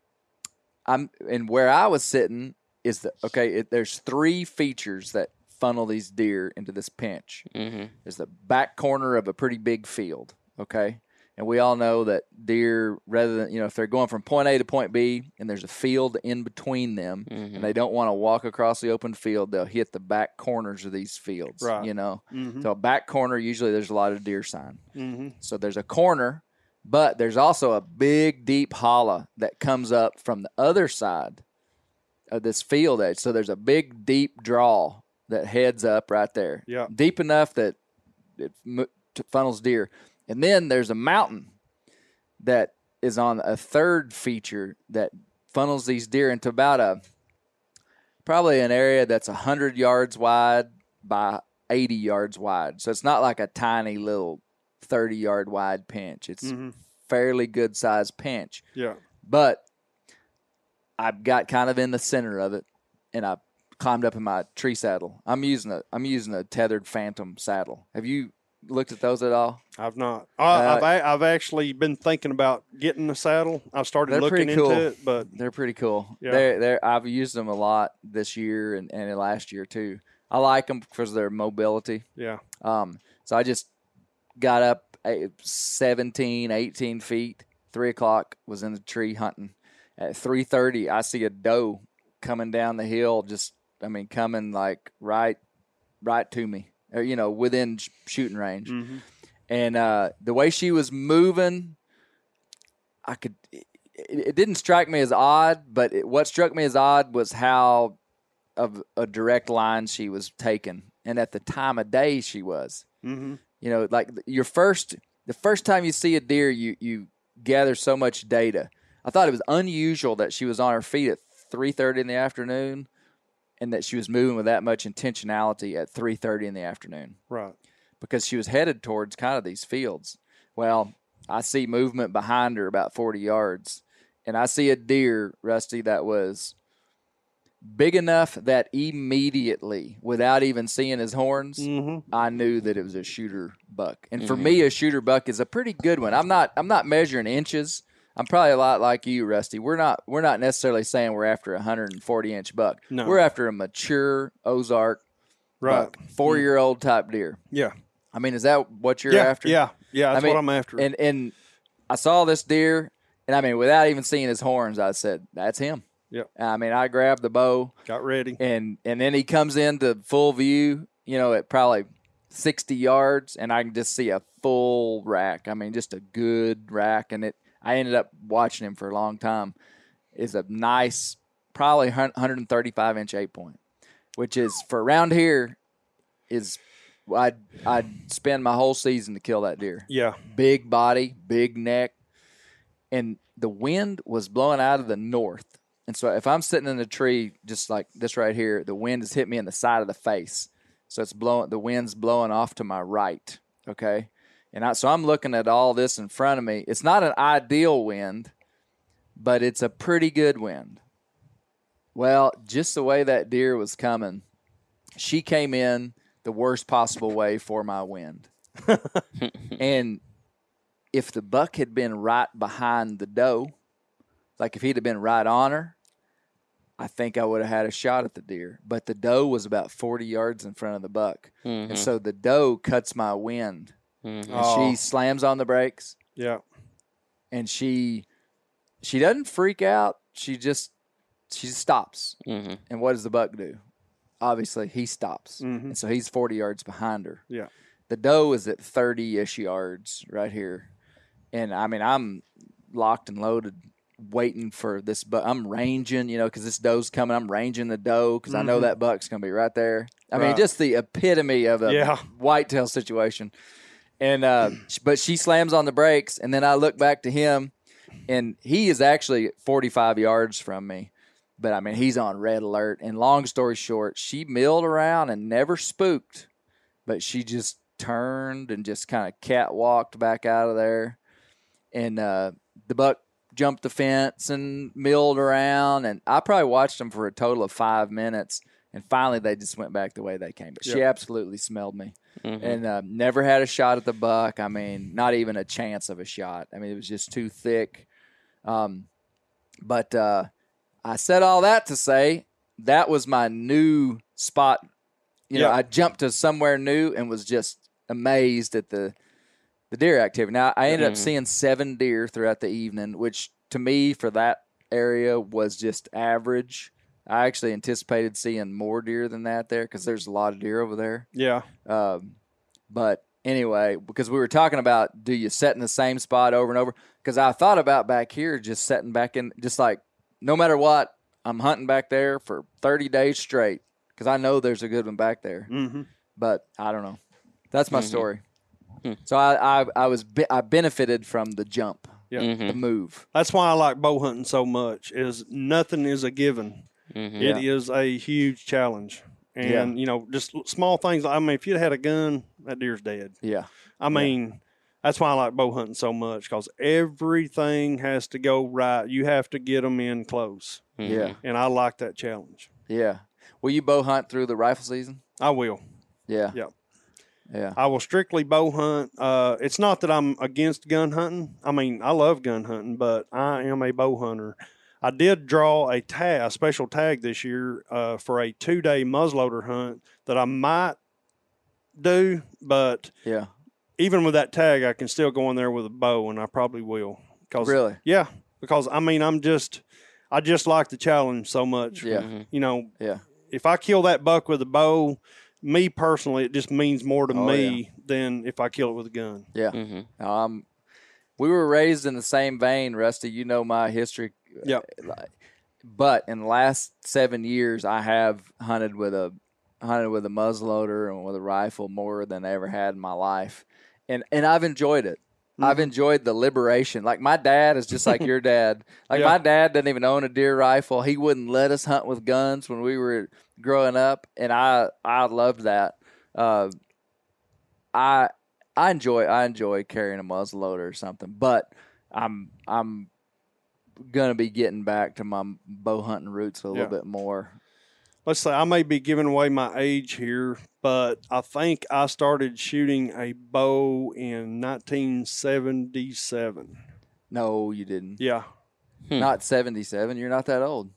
where I was sitting is there's 3 features that funnel these deer into this pinch. There's the back corner of a pretty big field, okay? And we all know that deer, rather than, if they're going from point A to point B and there's a field in between them and they don't want to walk across the open field, they'll hit the back corners of these fields, right. So a back corner, usually there's a lot of deer sign. So there's a corner, but there's also a big, deep hollow that comes up from the other side of this field edge. So there's a big, deep draw that heads up right there. Yeah. Deep enough that it funnels deer. And then there's a mountain that is on a third feature that funnels these deer into about probably an area that's 100 yards wide by 80 yards wide. So it's not like a tiny little 30-yard wide pinch. It's fairly good sized pinch. Yeah. But I got kind of in the center of it, and I climbed up in my tree saddle. I'm using a tethered Phantom saddle. Have you looked at those at all? I've not. I've actually been thinking about getting a saddle. I've started looking into it, but they're pretty cool. Yeah. I've used them a lot this year and last year too. I like them because of their mobility. yeah. So I just got up 17, 18 feet. 3 o'clock, was in the tree hunting. At 3:30, I see a doe coming down the hill. Coming like right to me. Or, within shooting range. And the way she was moving, it didn't strike me as odd, but what struck me as odd was how of a direct line she was taking. And at the time of day she was. Like the first time you see a deer, you gather so much data. I thought it was unusual that she was on her feet at 3:30 in the afternoon, and that she was moving with that much intentionality at 3:30 in the afternoon. Right. Because she was headed towards kind of these fields. Well, I see movement behind her about 40 yards, and I see a deer, Rusty, that was big enough that immediately, without even seeing his horns, I knew that it was a shooter buck. And for me, a shooter buck is a pretty good one. I'm not measuring inches. I'm probably a lot like you, Rusty. We're not necessarily saying we're after a 140-inch buck. No. We're after a mature Ozark buck, 4-year-old type deer. Yeah. I mean, is that what you're after? Yeah. That's what I'm after. And I saw this deer, and I mean, without even seeing his horns, I said, "That's him." Yep. I mean, I grabbed the bow, Got ready. and then he comes into full view, at probably 60 yards, and I can just see a full rack. I mean, just a good rack, and I ended up watching him for a long time. It's a nice, probably 135-inch 8-point, which is, for around here, I'd spend my whole season to kill that deer. Yeah. Big body, big neck, and the wind was blowing out of the north. And so if I'm sitting in a tree just like this right here, the wind has hit me in the side of the face. So the wind's blowing off to my right, okay? And so I'm looking at all this in front of me. It's not an ideal wind, but it's a pretty good wind. Well, just the way that deer was coming, she came in the worst possible way for my wind. And if the buck had been right behind the doe, like if he'd have been right on her, I think I would have had a shot at the deer. But the doe was about 40 yards in front of the buck. And so the doe cuts my wind. And she slams on the brakes. Yeah. And she doesn't freak out. She just stops. And what does the buck do? Obviously, he stops. And so he's 40 yards behind her. Yeah. The doe is at 30-ish yards right here. And, I mean, I'm locked and loaded waiting for this buck. I'm ranging, because this doe's coming. I'm ranging the doe because I know that buck's going to be right there. I mean, just the epitome of a whitetail situation. And but she slams on the brakes, and then I look back to him, and he is actually 45 yards from me. But, I mean, he's on red alert. And long story short, she milled around and never spooked, but she just turned and just kind of catwalked back out of there. And the buck jumped the fence and milled around, and I probably watched them for a total of 5 minutes, and finally they just went back the way they came. But she absolutely smelled me, and never had a shot at the buck. I mean, not even a chance of a shot. I mean, it was just too thick. But I said all that to say that was my new spot. I jumped to somewhere new and was just amazed at the deer activity. Now, I ended up seeing 7 deer throughout the evening, which to me for that area was just average. I actually anticipated seeing more deer than that there because there's a lot of deer over there. Yeah. But anyway, because we were talking about, do you set in the same spot over and over? Because I thought about back here just setting back in, just like no matter what, I'm hunting back there for 30 days straight because I know there's a good one back there. But I don't know. That's my story. So I benefited from the jump, the move. That's why I like bow hunting so much. Is nothing is a given. It is a huge challenge, and just small things. I mean, if you'd had a gun, that deer's dead. Yeah. I mean, that's why I like bow hunting so much because everything has to go right. You have to get them in close. Yeah. And I like that challenge. Yeah. Will you bow hunt through the rifle season? I will. Yeah. Yep. Yeah. I will strictly bow hunt. It's not that I'm against gun hunting. I mean, I love gun hunting, but I am a bow hunter. I did draw a special tag this year for a 2-day muzzleloader hunt that I might do, but even with that tag, I can still go in there with a bow, and I probably will. Really? Yeah, because I mean, I just like the challenge so much. Yeah. If I kill that buck with a bow, me personally, it just means more to me than if I kill it with a gun. Yeah. We were raised in the same vein, Rusty. You know my history. Yep. But in the last 7 years, I have hunted with a muzzleloader and with a rifle more than I ever had in my life, and I've enjoyed it. I've enjoyed the liberation. Like my dad is just like your dad. Like my dad doesn't even own a deer rifle. He wouldn't let us hunt with guns when we were growing up, and I loved that. I enjoy carrying a muzzleloader or something, but I'm gonna be getting back to my bow hunting roots a little bit more. Let's say I may be giving away my age here, but I think I started shooting a bow in 1977. No, you didn't. Yeah. Not 77. You're not that old.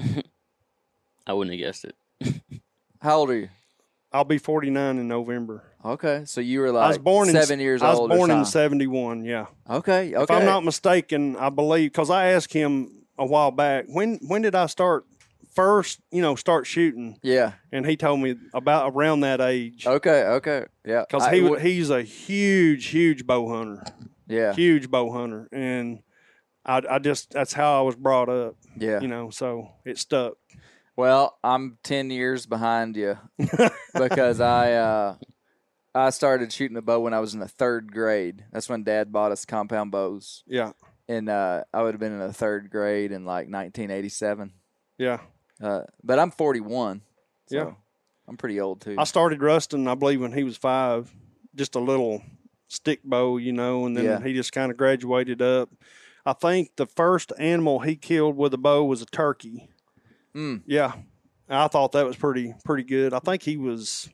I wouldn't have guessed it. How old are you? I'll be 49 in November. Okay, so you were I was like born 7 years I was old. born or in something. '71. Yeah. Okay. If I'm not mistaken, I believe, because I asked him a while back, when did I start start shooting? Yeah. And he told me about around that age. Okay. Yeah. Because he's a huge bow hunter. Yeah. Huge bow hunter. And I just, that's how I was brought up. Yeah. So it stuck. Well, I'm 10 years behind you because I started shooting the bow when I was in the 3rd grade. That's when Dad bought us compound bows. Yeah. And I would have been in the 3rd grade in like 1987. Yeah. But I'm 41. So Yeah. I'm pretty old too. I started rusting, I believe, when he was 5, just a little stick bow, and then he just kind of graduated up. I think the first animal he killed with a bow was a turkey. Mm. Yeah. I thought that was pretty good. I think he was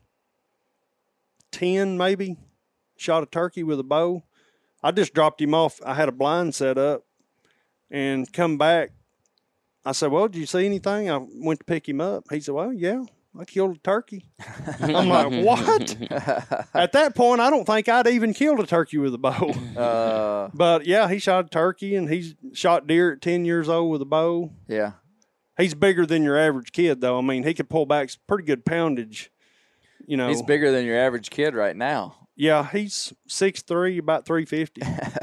10 maybe, shot a turkey with a bow. I just dropped him off. I had a blind set up and come back. I said, well, did you see anything? I went to pick him up. He said, well, yeah, I killed a turkey. I'm like, what? At that point, I don't think I'd even killed a turkey with a bow. But, yeah, he shot a turkey, and he's shot deer at 10 years old with a bow. Yeah. He's bigger than your average kid, though. I mean, he could pull back pretty good poundage, He's bigger than your average kid right now. Yeah, he's 6'3", about 350.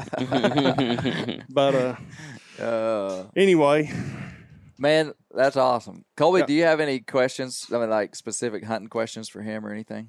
But anyway. Man, that's awesome. Colby, Yeah. do you have any questions? I mean, like specific hunting questions for him or anything?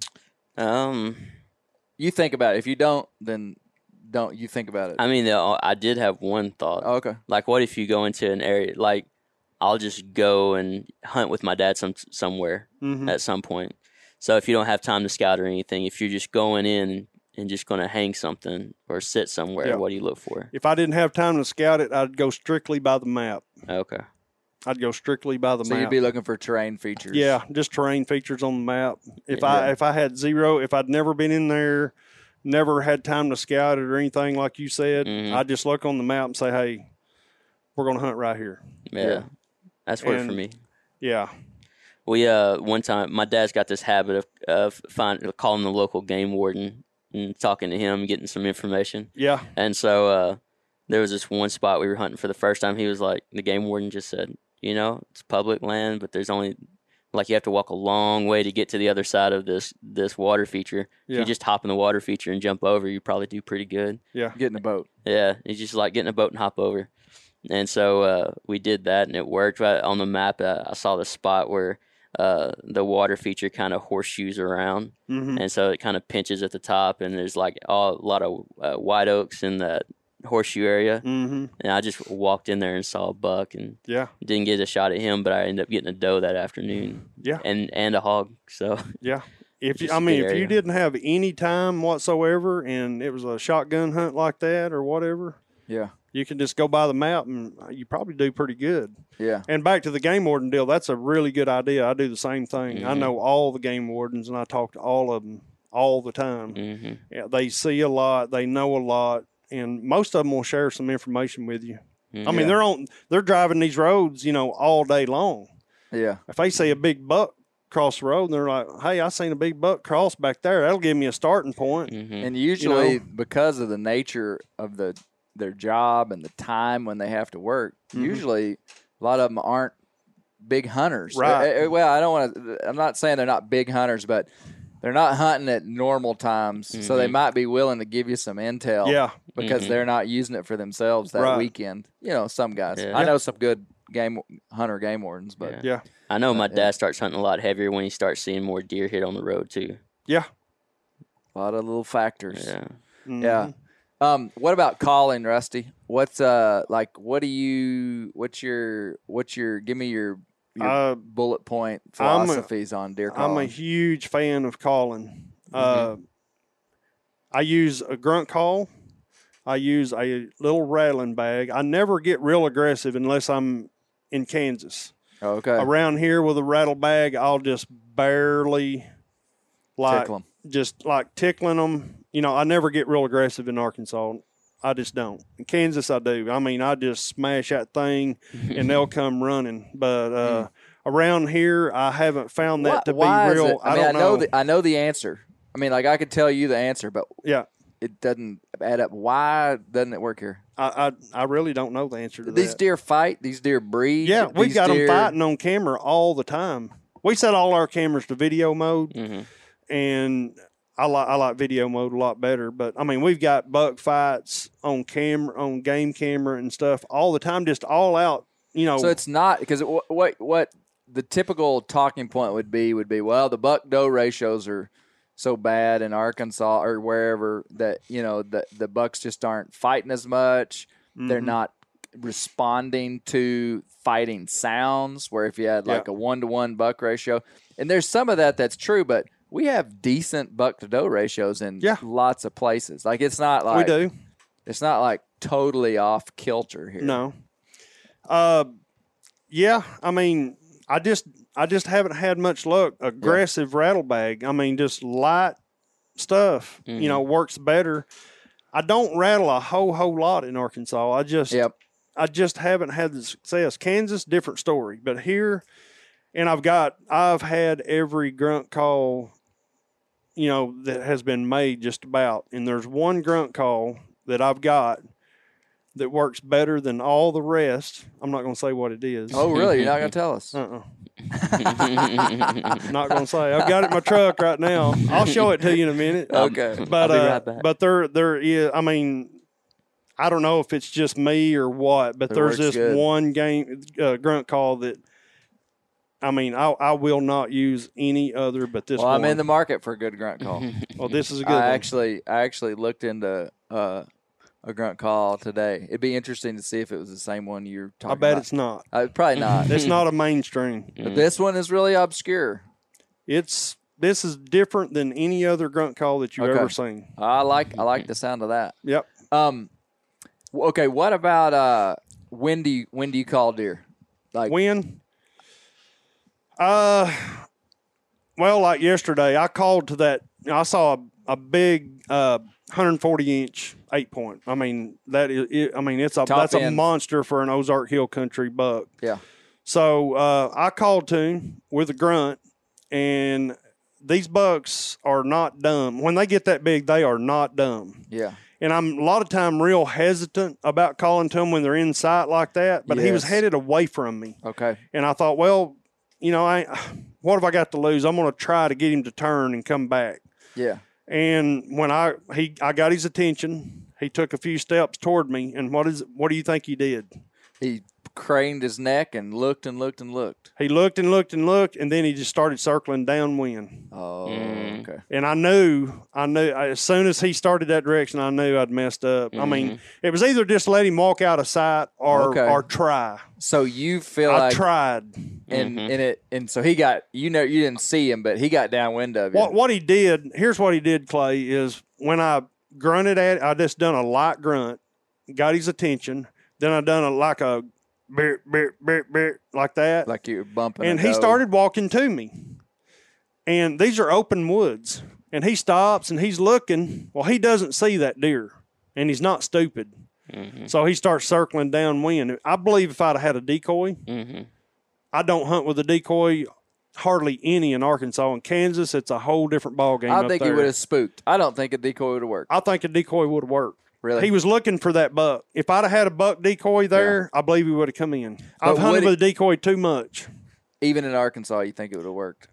You think about it. If you don't, then don't. You think about it. I mean, I did have one thought. Oh, okay. Like, what if you go into an area, like, I'll just go and hunt with my dad somewhere at some point. So if you don't have time to scout or anything, if you're just going in and just going to hang something or sit somewhere, what do you look for? If I didn't have time to scout it, I'd go strictly by the map. Okay. I'd go strictly by the map. So you'd be looking for terrain features. Yeah, just terrain features on the map. If I had zero, if I'd never been in there, never had time to scout it or anything like you said, I'd just look on the map and say, hey, we're going to hunt right here. Yeah. That's worked for me. Yeah. We one time, my dad's got this habit of calling the local game warden and talking to him, getting some information. Yeah. And so there was this one spot we were hunting for the first time. He was like, the game warden just said, it's public land, but there's only, like, you have to walk a long way to get to the other side of this water feature. Yeah. If you just hop in the water feature and jump over, you probably do pretty good. Yeah. Get in a boat. Yeah, it's just like getting a boat and hop over. And so we did that, and it worked. Right on the map, I saw the spot where the water feature kind of horseshoes around, and so it kind of pinches at the top, and there's like a lot of white oaks in that horseshoe area. And I just walked in there and saw a buck, and didn't get a shot at him, but I ended up getting a doe that afternoon. Yeah, and a hog. So yeah. If you didn't have any time whatsoever, and it was a shotgun hunt like that or whatever, you can just go by the map and you probably do pretty good. Yeah. And back to the game warden deal, that's a really good idea. I do the same thing. I know all the game wardens, and I talk to all of them all the time. Yeah, they see a lot, they know a lot, and most of them will share some information with you. I mean, they're driving these roads, all day long. Yeah. If they see a big buck cross the road and they're like, hey, I seen a big buck cross back there, that'll give me a starting point. And usually because of the nature of their job and the time when they have to work, usually a lot of them aren't big hunters. Right. Well, I'm not saying they're not big hunters, but they're not hunting at normal times. So they might be willing to give you some intel. Yeah. Because they're not using it for themselves that weekend. Some guys. Yeah. I know some good game wardens, but Yeah. I know my dad starts hunting a lot heavier when he starts seeing more deer hit on the road too. Yeah. a lot of little factors. Yeah. Yeah. What about calling, Rusty? What's give me your bullet point philosophies on deer calling. I'm a huge fan of calling. I use a grunt call. I use a little rattling bag. I never get real aggressive unless I'm in Kansas. Okay. Around here with a rattle bag, I'll just barely tickle them. Just like tickling them. I never get real aggressive in Arkansas. I just don't. In Kansas, I do. I mean, I just smash that thing and they'll come running. But around here, I haven't found that to be real. I don't know. I know the answer. I mean, like I could tell you the answer, but Yeah. it doesn't add up. Why doesn't it work here? I really don't know the answer to These that. deer fight. These deer breed. Yeah, we've these got deer, them fighting on camera all the time. We set all our cameras to video mode, and I like video mode a lot better. But I mean, we've got buck fights on camera, on game camera and stuff all the time, just all out. You know, So it's not because what the typical talking point would be well, the buck doe ratios are so bad in Arkansas or wherever that the bucks just aren't fighting as much. They're not responding to fighting sounds. Where if you had like a 1-to-1 buck ratio, and there's some of that's true, but we have decent buck to doe ratios in lots of places. Like it's not like we do. It's not like totally off kilter here. No. Yeah. I mean, I just haven't had much luck. Aggressive rattlebag. I mean, just light stuff. Works better. I don't rattle a whole lot in Arkansas. I just haven't had the success. Kansas, different story. But here, and I've had every grunt call, that has been made just about. And there's one grunt call that I've got that works better than all the rest. I'm not going to say what it is. Oh, really? You're not going to tell us? Not going to say. I've got it in my truck right now. I'll show it to you in a minute. Okay. But I'll be right back. But there is. I mean, I don't know if it's just me or what, but there's works this good. one grunt call that. I mean, I will not use any other but this Well, one. I'm in the market for a good grunt call. Well, this is a good I one. actually looked into a grunt call today. It'd be interesting to see if it was the same one you're talking I bet about. it's not. Probably not. It's not a mainstream. But this one is really obscure. This is different than any other grunt call that you've ever seen. I like the sound of that. Yep. Okay, what about when do you call deer? Like When? Well, like yesterday, I called to that. I saw a big 140-inch 8-point. I mean, that's a end. monster for an Ozark Hill Country buck. Yeah. So I called to him with a grunt, and these bucks are not dumb. When they get that big, they are not dumb. Yeah. And I'm a lot of time real hesitant about calling to them when they're in sight like that. But he was Yes. headed away from me. Okay. And I thought, well, what have I got to lose? I'm going to try to get him to turn and come back. Yeah. And when I got his attention, he took a few steps toward me. And what do you think he did? He craned his neck and looked and looked and looked. He looked and looked and looked, and then he just started circling downwind. Oh, okay. And I knew as soon as he started that direction, I knew I'd messed up. I mean, it was either just let him walk out of sight or try. So you feel I like tried. and so he got you didn't see him, but he got downwind of you. What he did, here's what he did, Clay, is when I grunted at it, I just done a light grunt, got his attention. Then I done like a beer, beer, beer, beer, like that. Like you were bumping. And a he doe. started walking to me. And these are open woods. And he stops and he's looking. Well, he doesn't see that deer. And he's not stupid. So he starts circling downwind. I believe if I'd have had a decoy, I don't hunt with a decoy hardly any in Arkansas. In Kansas, it's a whole different ballgame. I think he would have spooked. I don't think a decoy would have worked. I think a decoy would have worked. Really? He was looking for that buck. If I'd have had a buck decoy there, I believe he would have come in. I've But hunted would with a decoy too much. Even in Arkansas, you think it would have worked?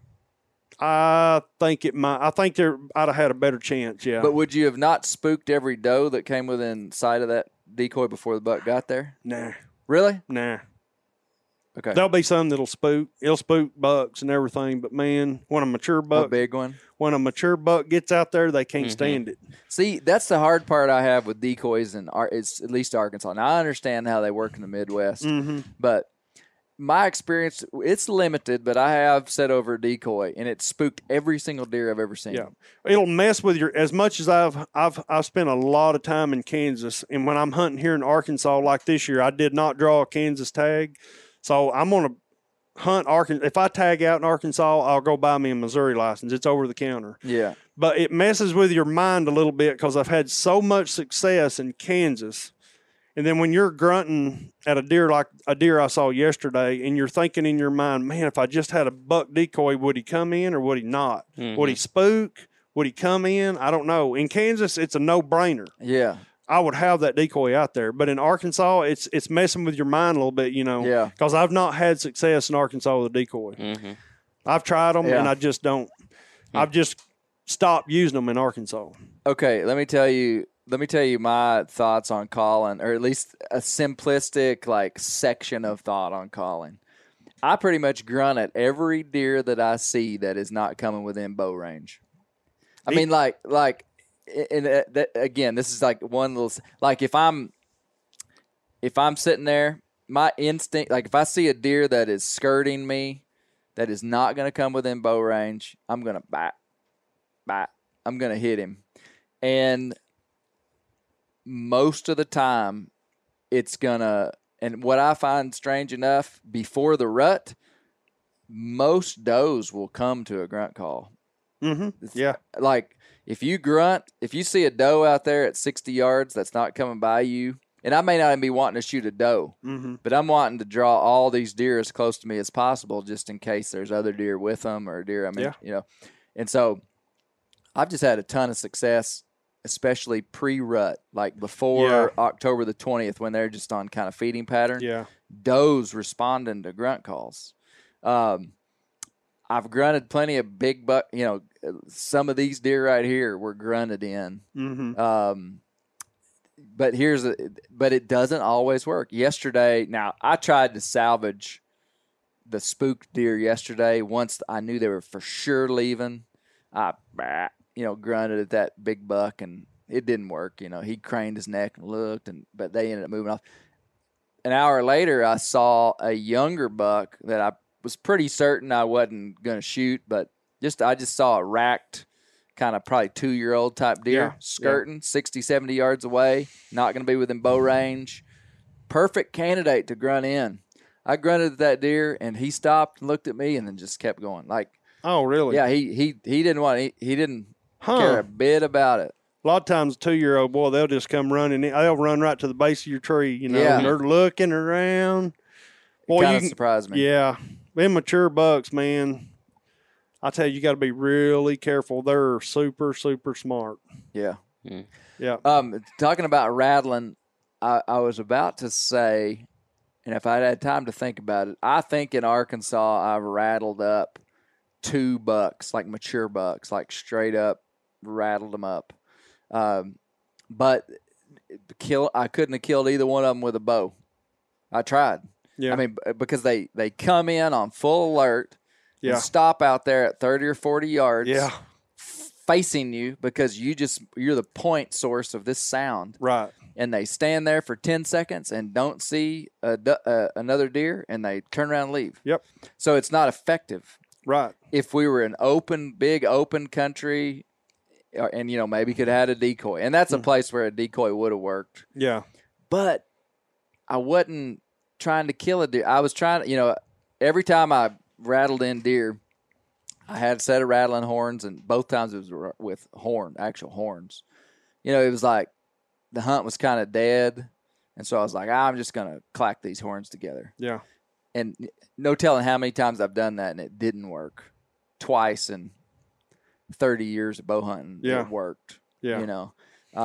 I think it might. I think I'd have had a better chance. Yeah. But would you have not spooked every doe that came within sight of that decoy before the buck got there? Nah. Really? Nah. Okay. There'll be some that'll spook. It'll spook bucks and everything. But man, when a mature A buck, big one. when a mature buck gets out there, they can't stand it. See, that's the hard part I have with decoys in it's at least Arkansas. Now I understand how they work in the Midwest, but my experience, it's limited. But I have set over a decoy, and it spooked every single deer I've ever seen. Yeah, it'll mess with your. As much as I've spent a lot of time in Kansas, and when I'm hunting here in Arkansas, like this year, I did not draw a Kansas tag, so I'm gonna hunt Arkansas. If I tag out in Arkansas, I'll go buy me a Missouri license. It's over the counter. Yeah. But it messes with your mind a little bit because I've had so much success in Kansas. And then when you're grunting at a deer like a deer I saw yesterday, and you're thinking in your mind, man, if I just had a buck decoy, would he come in or would he not? Would he spook? Would he come in? I don't know. In Kansas, it's a no-brainer. Yeah. I would have that decoy out there. But in Arkansas, it's messing with your mind a little bit, you know. Yeah. Because I've not had success in Arkansas with a decoy. Mm-hmm. I've tried them, Yeah. and I just don't. I've just stopped using them in Arkansas. Okay, let me tell you my thoughts on calling, or at least a simplistic like section of thought on calling. I pretty much grunt at every deer that I see that is not coming within bow range. I mean, again, this is like one little, like if I'm sitting there, my instinct, like if I see a deer that is skirting me, that is not going to come within bow range, I'm going to bite. I'm going to hit him. And most of the time, it's going to, and what I find strange enough, before the rut, most does will come to a grunt call. Mm-hmm. Yeah. Like, if you grunt, if you see a doe out there at 60 yards that's not coming by you, and I may not even be wanting to shoot a doe, but I'm wanting to draw all these deer as close to me as possible just in case there's other deer with them or deer, you know. And so I've just had a ton of success, especially pre-rut, like before October the 20th when they're just on kind of feeding pattern. Yeah. Does responding to grunt calls. I've grunted plenty of big buck, you know, some of these deer right here were grunted in. Mm-hmm. But it doesn't always work. Yesterday, now I tried to salvage the spooked deer yesterday. Once I knew they were for sure leaving, I grunted at that big buck, and it didn't work. You know, he craned his neck and looked, but they ended up moving off. An hour later, I saw a younger buck that I was pretty certain I wasn't going to shoot, but I just saw a racked, kind of probably 2-year-old type deer skirting 60, 70 yards away, not going to be within bow range. Perfect candidate to grunt in. I grunted at that deer, and he stopped and looked at me and then just kept going. Like, oh, really? Yeah, he didn't care a bit about it. A lot of times, a 2-year-old boy, they'll just come running in. They'll run right to the base of your tree, you know, and they're looking around. Boy, kind of surprised me. Yeah. Immature bucks, man, I tell you, you got to be really careful. They're super, super smart. Yeah. Mm. Yeah. Talking about rattling, I was about to say, and if I'd had time to think about it, I think in Arkansas I've rattled up 2 bucks, like mature bucks, like straight up rattled them up. But I couldn't have killed either one of them with a bow. I tried. Yeah. I mean, because they come in on full alert and Yeah. stop out there at 30 or 40 yards Yeah. facing you because you're the point source of this sound. Right. And they stand there for 10 seconds and don't see another deer, and they turn around and leave. Yep. So it's not effective. Right. If we were in big open country, and, you know, maybe could have had a decoy. And that's a place where a decoy would have worked. Yeah. But I wasn't trying to kill a deer. I was trying to, you know, every time I rattled in deer, I had a set of rattling horns, and both times it was with actual horns. You know, it was like the hunt was kind of dead, and so I was like, I'm just going to clack these horns together. Yeah. And no telling how many times I've done that, and it didn't work. Twice in 30 years of bow hunting, it worked. Yeah. You know,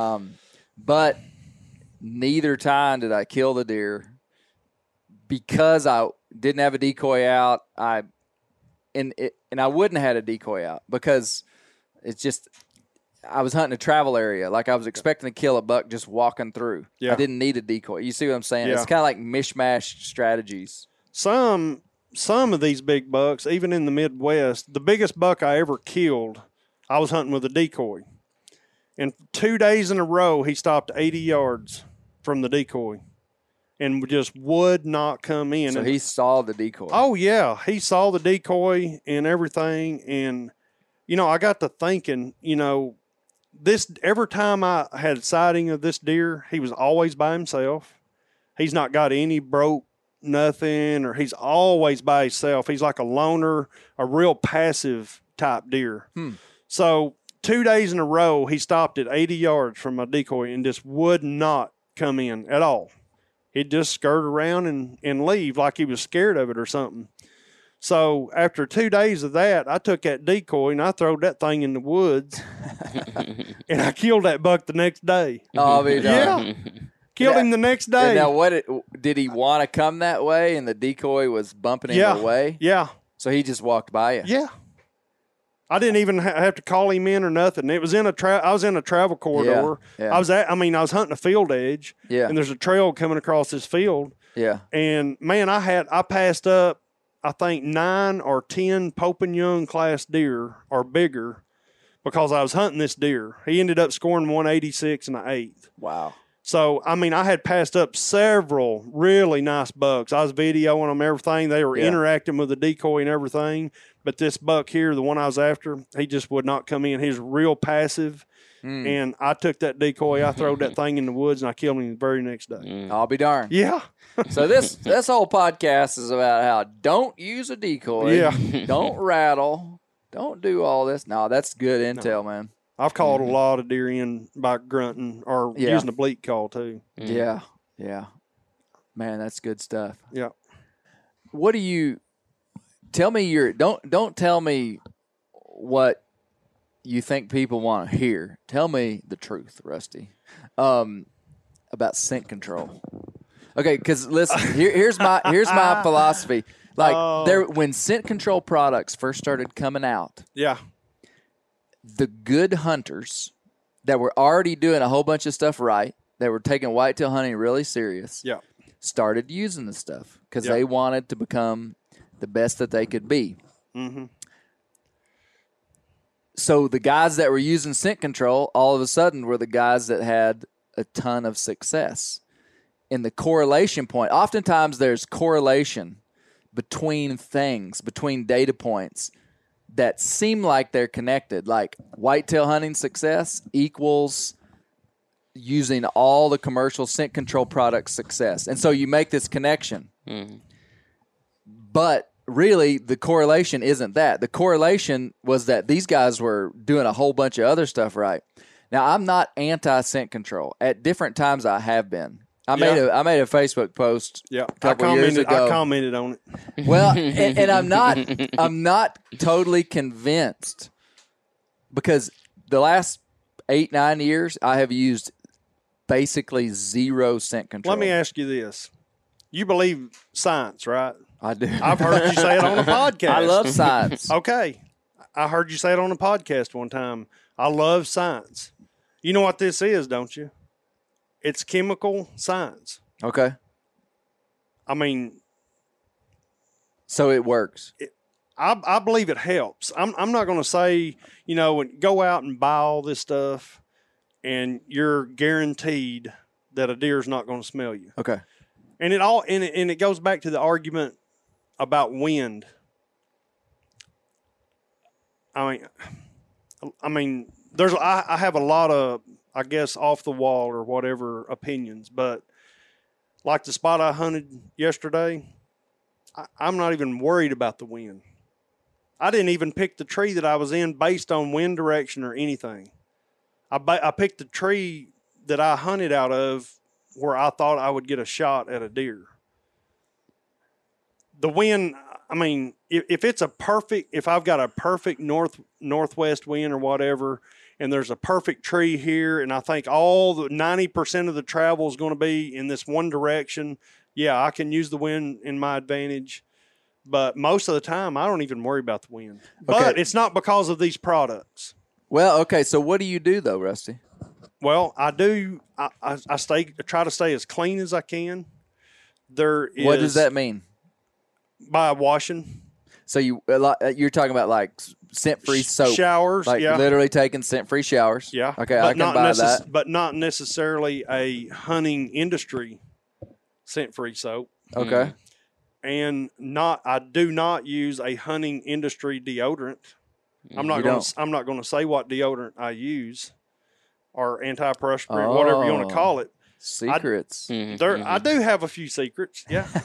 but neither time did I kill the deer because I didn't have a decoy out. And I wouldn't have had a decoy out because it's just I was hunting a travel area. Like I was expecting to kill a buck just walking through. Yeah. I didn't need a decoy. You see what I'm saying? Yeah. It's kind of like mishmash strategies. Some of these big bucks, even in the Midwest, the biggest buck I ever killed, I was hunting with a decoy. And 2 days in a row, he stopped 80 yards from the decoy and just would not come in. So he saw the decoy. Oh, yeah. He saw the decoy and everything. And, you know, I got to thinking, you know, every time I had a sighting of this deer, he was always by himself. He's not got any broke nothing, or he's always by himself. He's like a loner, a real passive type deer. So 2 days in a row, he stopped at 80 yards from my decoy and just would not come in at all. He'd just skirt around and leave like he was scared of it or something. So after 2 days of that, I took that decoy and I throwed that thing in the woods, and I killed that buck the next day. Oh, be darn. Yeah, killed him the next day. And now, what did he want to come that way, and the decoy was bumping him away? Yeah, So he just walked by you. yeah. I didn't even have to call him in or nothing. It was in I was in a travel corridor. Yeah. I was hunting a field edge. Yeah. And there's a trail coming across this field. Yeah. And man, I passed up, I think 9 or 10 Pope and Young class deer or bigger because I was hunting this deer. He ended up scoring 186 and an 8th. Wow. So, I had passed up several really nice bucks. I was videoing them, everything. They were interacting with the decoy and everything. But this buck here, the one I was after, he just would not come in. He's real passive. And I took that decoy, I throwed that thing in the woods, and I killed him the very next day. I'll be darned. Yeah. So this whole podcast is about how don't use a decoy. Yeah. Don't rattle. Don't do all this. No, that's good intel, man. I've called a lot of deer in by grunting or using a bleat call too. Yeah. Yeah. Man, that's good stuff. Yeah. What do you tell me don't tell me what you think people want to hear. Tell me the truth, Rusty. About scent control. Okay, because listen, here's my philosophy. Like when scent control products first started coming out, the good hunters that were already doing a whole bunch of stuff right, that were taking whitetail hunting really serious, started using the stuff because they wanted to become the best that they could be. Mm-hmm. So the guys that were using scent control all of a sudden were the guys that had a ton of success. In the correlation point, oftentimes there's correlation between things, between data points that seem like they're connected. Like whitetail hunting success equals using all the commercial scent control products success. And so you make this connection. Mm-hmm. But really, the correlation isn't that. The correlation was that these guys were doing a whole bunch of other stuff right. Now, I'm not anti-scent control. At different times, I have been. I made a Facebook post a couple years ago. I commented on it. Well, and I'm not totally convinced because the last 8-9 years I have used basically zero scent control. Let me ask you this: you believe science, right? I do. I've heard you say it on a podcast. I love science. Okay, I heard you say it on a podcast one time. I love science. You know what this is, don't you? It's chemical science. Okay. So it works. I believe it helps. I'm not going to say, go out and buy all this stuff and you're guaranteed that a deer's not going to smell you. Okay. And it goes back to the argument about wind. I have a lot of, I guess, off the wall or whatever opinions, but like the spot I hunted yesterday, I'm not even worried about the wind. I didn't even pick the tree that I was in based on wind direction or anything. I picked the tree that I hunted out of where I thought I would get a shot at a deer. The wind, if I've got a perfect northwest wind or whatever, and there's a perfect tree here, and I think all the 90% of the travel is going to be in this one direction, I can use the wind in my advantage. But most of the time, I don't even worry about the wind. But it's not because of these products. Well, okay, so what do you do, though, Rusty? Well, I do. I try to stay as clean as I can. What does that mean? By washing. So you're talking about like scent-free soap, showers, literally taking scent-free showers. Yeah. Okay, I can buy that, but not necessarily a hunting industry scent-free soap. Okay. And I do not use a hunting industry deodorant. I'm not going to say what deodorant I use or antiperspirant, whatever you want to call it. Secrets. I do have a few secrets,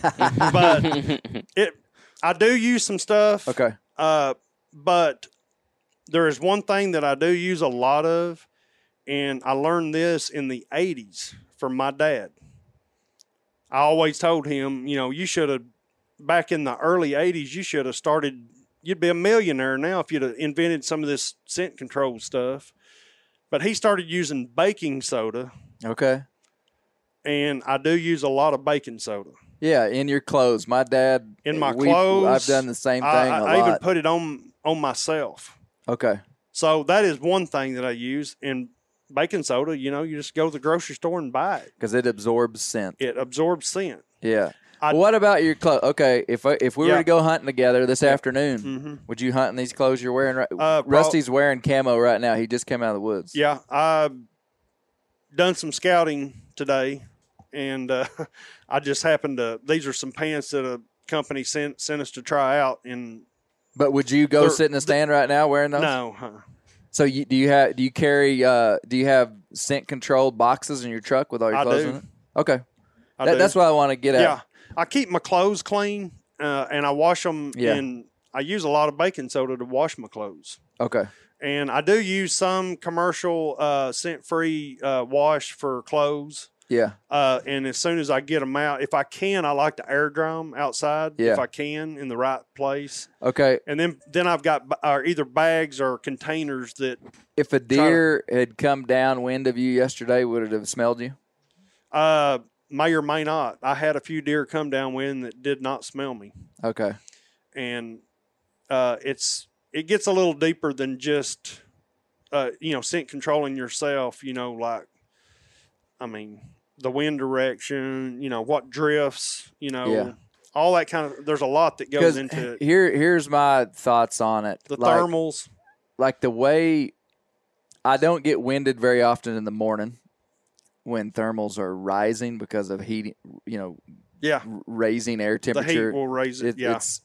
but I do use some stuff. Okay. But there is one thing that I do use a lot of, and I learned this in the 80s from my dad. I always told him, you should have back in the early 80s, you should have started. You'd be a millionaire now if you'd have invented some of this scent control stuff. But he started using baking soda. Okay. And I do use a lot of baking soda. Yeah, in your clothes. My dad. In my clothes. I've done the same thing I even put it on myself. Okay. So that is one thing that I use. And baking soda, you just go to the grocery store and buy it. Because it absorbs scent. It absorbs scent. Yeah. What about your clothes? Okay, if we were to go hunting together this afternoon, would you hunt in these clothes you're wearing? Rusty's wearing camo right now. He just came out of the woods. Yeah, I've done some scouting today, and I just happened to. These are some pants that a company sent us to try out. But would you go sit in the stand right now wearing those? No. So do you have scent controlled boxes in your truck with all your clothes in it? Okay, that's what I want to get at. Yeah. I keep my clothes clean, and I wash them, and I use a lot of baking soda to wash my clothes. Okay. And I do use some commercial scent-free wash for clothes. Yeah. And as soon as I get them out, if I can, I like to air dry them outside if I can in the right place. Okay. And then I've got either bags or containers that. If a deer had come downwind of you yesterday, would it have smelled you? May or may not. I had a few deer come downwind that did not smell me. Okay. And it gets a little deeper than just scent controlling yourself. The wind direction. What drifts. All that kind of. There's a lot that goes into it. Here's my thoughts on it. The thermals. Like the way I don't get winded very often in the morning. When thermals are rising because of heating, raising air temperature. The heat will raise it. It's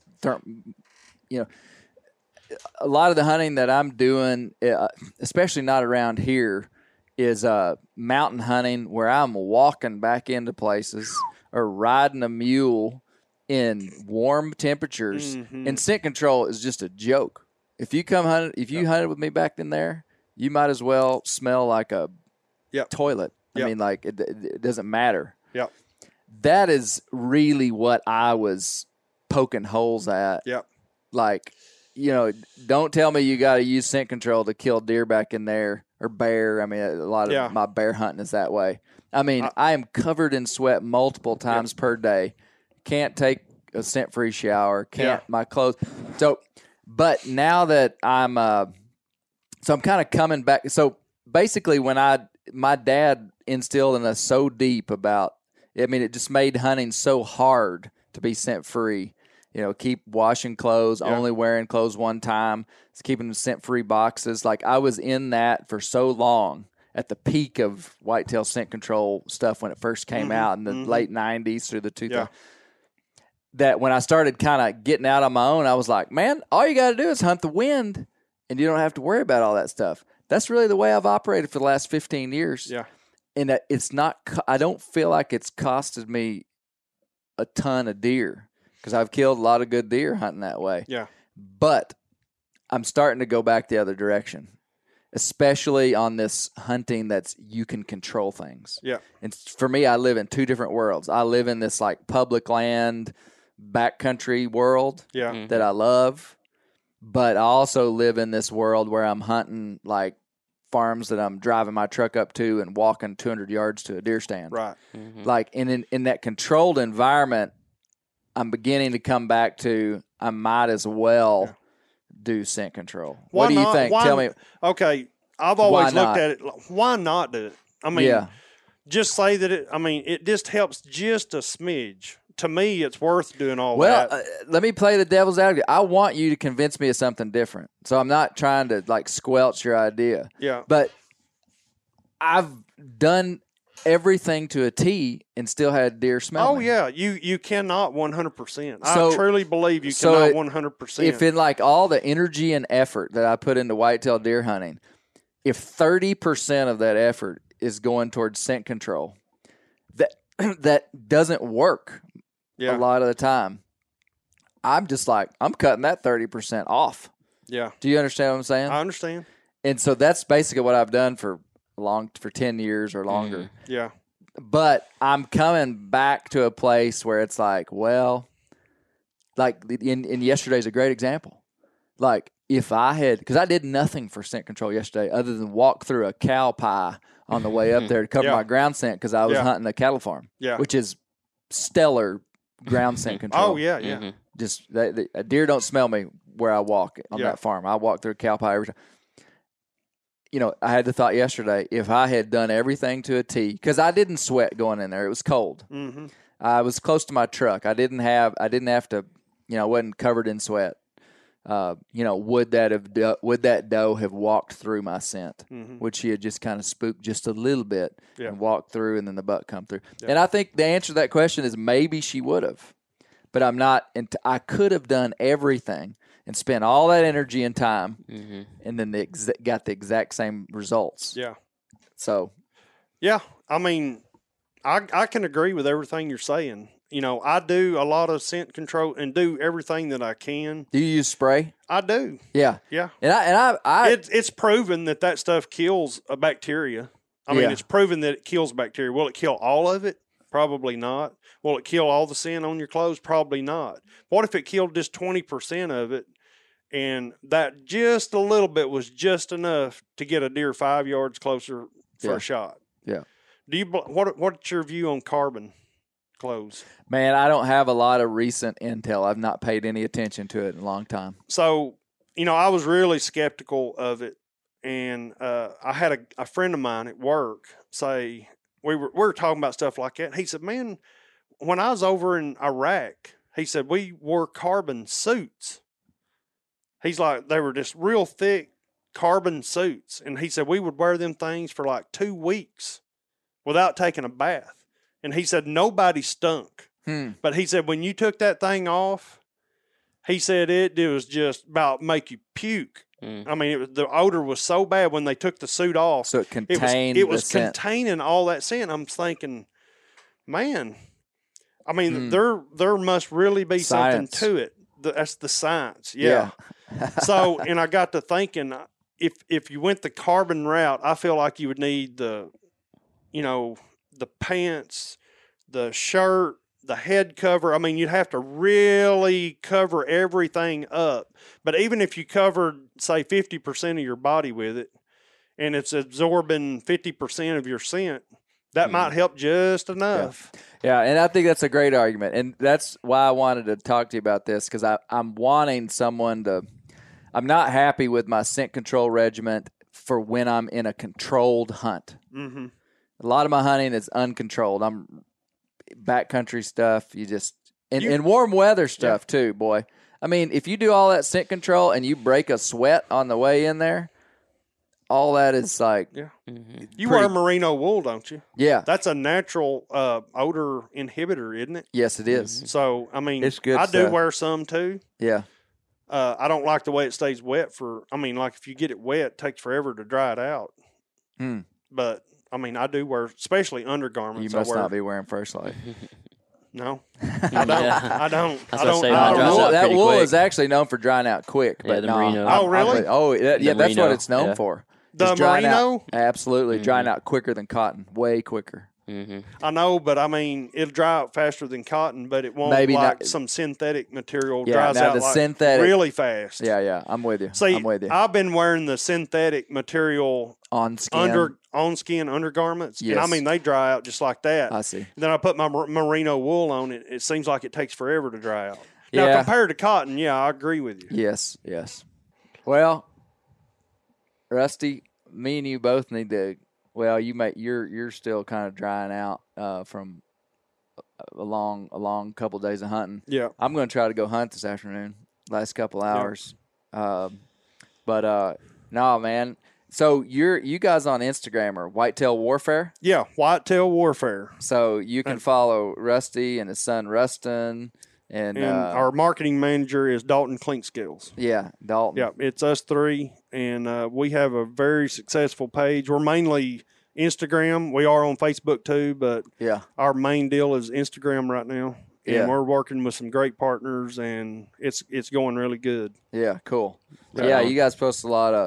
a lot of the hunting that I'm doing, especially not around here, is mountain hunting where I'm walking back into places or riding a mule in warm temperatures. Mm-hmm. And scent control is just a joke. If you hunted with me back in there, you might as well smell like a toilet. I mean, like, it doesn't matter. Yep. That is really what I was poking holes at. Yep. Like, don't tell me you got to use scent control to kill deer back in there or bear. I mean, a lot of my bear hunting is that way. I mean, I am covered in sweat multiple times per day. Can't take a scent-free shower. My clothes. So, but now that I'm kind of coming back. So basically my dad instilled in us so deep about, it just made hunting so hard to be scent-free. Keep washing clothes, only wearing clothes one time. It's keeping them scent-free boxes. Like, I was in that for so long at the peak of whitetail scent control stuff when it first came out in the late 90s through the 2000s. That when I started kind of getting out on my own, I was like, man, all you got to do is hunt the wind, and you don't have to worry about all that stuff. That's really the way I've operated for the last 15 years. Yeah. And it's not, I don't feel like it's costed me a ton of deer because I've killed a lot of good deer hunting that way. Yeah. But I'm starting to go back the other direction, especially on this hunting you can control things. Yeah. And for me, I live in two different worlds. I live in this like public land, backcountry world that I love. But I also live in this world where I'm hunting like farms that I'm driving my truck up to and walking 200 yards to a deer stand. Right. Mm-hmm. Like, and in that controlled environment, I'm beginning to come back to I might as well do scent control. What do you think? Tell me. Okay. I've always looked at it. Why not do it? I mean, just say that it just helps just a smidge. To me, it's worth doing all that. Well, let me play the devil's advocate. I want you to convince me of something different. So I'm not trying to like squelch your idea. Yeah. But I've done everything to a T and still had deer smell. Oh, yeah. You cannot 100%. I truly believe you cannot 100%. If in like all the energy and effort that I put into whitetail deer hunting, if 30% of that effort is going towards scent control, that doesn't work. A lot of the time, I'm just like, I'm cutting that 30% off. Yeah. Do you understand what I'm saying? I understand. And so that's basically what I've done for 10 years or longer. Mm-hmm. Yeah. But I'm coming back to a place where it's like, well, like in yesterday's a great example. Like if I had, because I did nothing for scent control yesterday other than walk through a cow pie on the way up there to cover my ground scent because I was hunting a cattle farm, which is stellar ground scent control. Oh, yeah, yeah. Just a deer don't smell me where I walk on that farm. I walk through a cow pie every time. You know, I had the thought yesterday, if I had done everything to a T, because I didn't sweat going in there. It was cold. Mm-hmm. I was close to my truck. I didn't have to, you know, I wasn't covered in sweat. You know, would that doe have walked through my scent? Mm-hmm. Would she have just kind of spooked just a little bit and walked through, and then the buck come through? Yeah. And I think the answer to that question is maybe she would have, but I'm not. And I could have done everything and spent all that energy and time, and then got the exact same results. Yeah. So. Yeah, I mean, I can agree with everything you're saying. You know, I do a lot of scent control and do everything that I can. Do you use spray? I do. Yeah. Yeah. And I it's proven that stuff kills a bacteria. I mean, it's proven that it kills bacteria. Will it kill all of it? Probably not. Will it kill all the scent on your clothes? Probably not. What if it killed just 20% of it, and that just a little bit was just enough to get a deer 5 yards closer for a shot? Yeah. What's your view on carbon clothes? Man, I don't have a lot of recent intel. I've not paid any attention to it in a long time. So, you know, I was really skeptical of it, and I had a friend of mine at work say we were talking about stuff like that. He said, "Man, when I was over in Iraq," he said, "we wore carbon suits." He's like, they were just real thick carbon suits, and he said we would wear them things for like 2 weeks without taking a bath. And he said nobody stunk. But he said when you took that thing off, he said it was just about make you puke. I mean, the odor was so bad when they took the suit off. So it contained it was the scent. containing all that scent. I'm thinking, man, I mean, there must really be Science. something to it. That's the science. Yeah. So, and I got to thinking, if you went the carbon route, I feel like you would need the pants, the shirt, the head cover. I mean, you'd have to really cover everything up. But even if you covered, say, 50% of your body with it, and it's absorbing 50% of your scent, that might help just enough. Yeah, and I think that's a great argument. And that's why I wanted to talk to you about this, because I'm wanting someone to – I'm not happy with my scent control regiment for when I'm in a controlled hunt. Mm-hmm. A lot of my hunting is uncontrolled. I'm backcountry stuff. You just and warm weather stuff too, boy. I mean, if you do all that scent control and you break a sweat on the way in there, all that is like You wear merino wool, don't you? Yeah, that's a natural odor inhibitor, isn't it? Yes, it is. So I mean, it's good I stuff. do wear some too. Yeah. I don't like the way it stays wet like if you get it wet, it takes forever to dry it out. But I mean, I do wear, especially undergarments. You must not be wearing First Light. No, I don't. I don't. That wool is actually known for drying out quick. Yeah, but the merino. Oh, really? That's merino, what it's known for. The drying merino? Out, absolutely. Drying out quicker than cotton. Way quicker. I know, but I mean, it'll dry out faster than cotton, but it won't some synthetic material dries out really fast. Yeah, I'm with you. See, I'm with you. I've been wearing the synthetic material on skin undergarments, yes. and I mean, they dry out just like that. I see. And then I put my merino wool on it. It seems like it takes forever to dry out. Now, compared to cotton, I agree with you. Yes. Well, Rusty, me and you both need to. Well, you're still kind of drying out from a long couple of days of hunting. Yeah, I'm going to try to go hunt this afternoon. Last couple hours, but no, man. So you guys on Instagram are Whitetail Warfare? Yeah, Whitetail Warfare. So you can follow Rusty and his son Rustin. And our marketing manager is Dalton Klinkskills. Yeah, Dalton. Yeah, it's us three, and we have a very successful page. We're mainly Instagram. We are on Facebook too, but our main deal is Instagram right now. And we're working with some great partners, and it's going really good. Yeah, cool. Yeah, you guys post a lot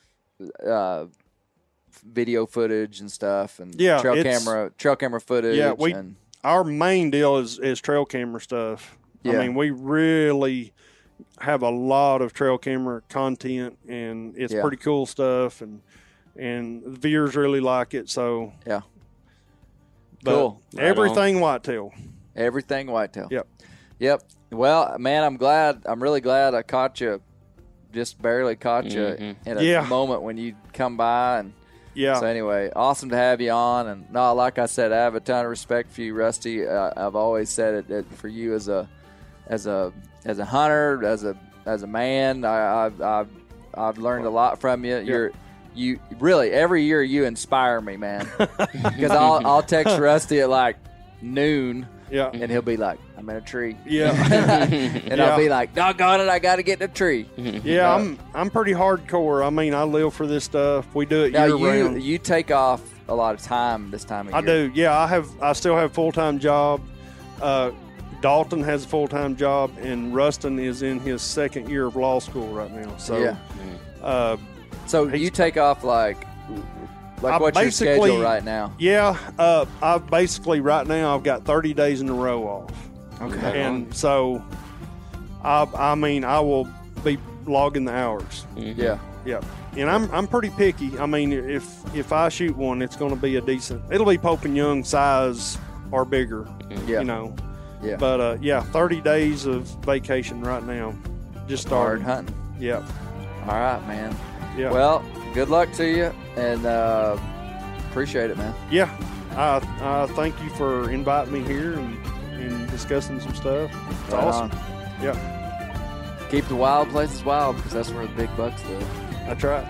of video footage and stuff, and trail camera footage. Yeah, our main deal is trail camera stuff. Yeah. I mean, we really have a lot of trail camera content, and it's pretty cool stuff, and the viewers really like it. So yeah, but cool. Everything whitetail. Everything whitetail. Yep. Well, man, I'm really glad I caught you. Just barely caught you in a moment when you come by, and so anyway, awesome to have you on. And no, like I said, I have a ton of respect for you, Rusty. I've always said it for you as a hunter, as a man. I've learned a lot from you. You really every year you inspire me, man. Because I'll text Rusty at like noon. Yeah. And he'll be like, I'm in a tree. Yeah. And I'll be like, doggone it, I got to get in a tree. Yeah, I'm pretty hardcore. I mean, I live for this stuff. We do it now year round. You take off a lot of time this time of year. I do. Yeah, I still have a full-time job. Dalton has a full-time job, and Rustin is in his second year of law school right now. So, so you take off like what's your schedule right now? Yeah, I've basically right now I've got 30 days in a row off. Okay. And so, I mean, I will be logging the hours. Yeah. Yeah. And I'm pretty picky. I mean, if I shoot one, it's going to be it'll be Pope and Young size or bigger. Yeah. You know. Yeah. But 30 days of vacation right now. Just started hunting. Yeah. All right, man. Yeah. Well, good luck to you, and appreciate it, man. Yeah. I thank you for inviting me here and discussing some stuff. It's awesome. Yeah. Keep the wild places wild, because that's where the big bucks live. That's right.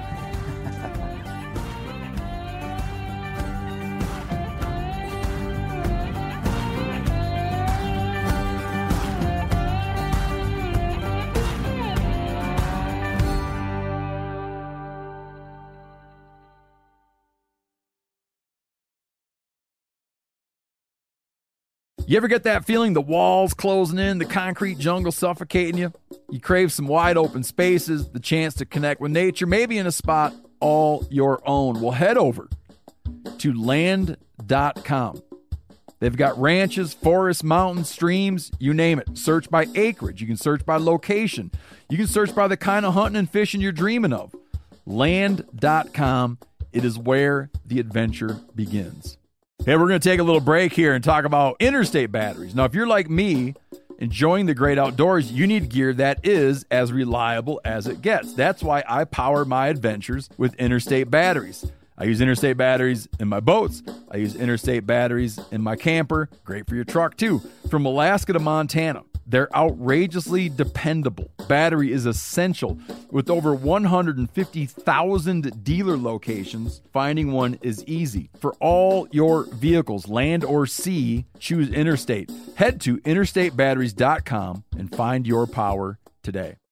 You ever get that feeling the walls closing in, the concrete jungle suffocating you? You crave some wide open spaces, the chance to connect with nature, maybe in a spot all your own. Well, head over to land.com. They've got ranches, forests, mountains, streams, you name it. Search by acreage. You can search by location. You can search by the kind of hunting and fishing you're dreaming of. Land.com. It is where the adventure begins. Hey, we're going to take a little break here and talk about Interstate batteries. Now, if you're like me, enjoying the great outdoors, you need gear that is as reliable as it gets. That's why I power my adventures with Interstate batteries. I use Interstate batteries in my boats. I use Interstate batteries in my camper. Great for your truck, too. From Alaska to Montana, they're outrageously dependable. Battery is essential. With over 150,000 dealer locations, finding one is easy. For all your vehicles, land or sea, choose Interstate. Head to interstatebatteries.com and find your power today.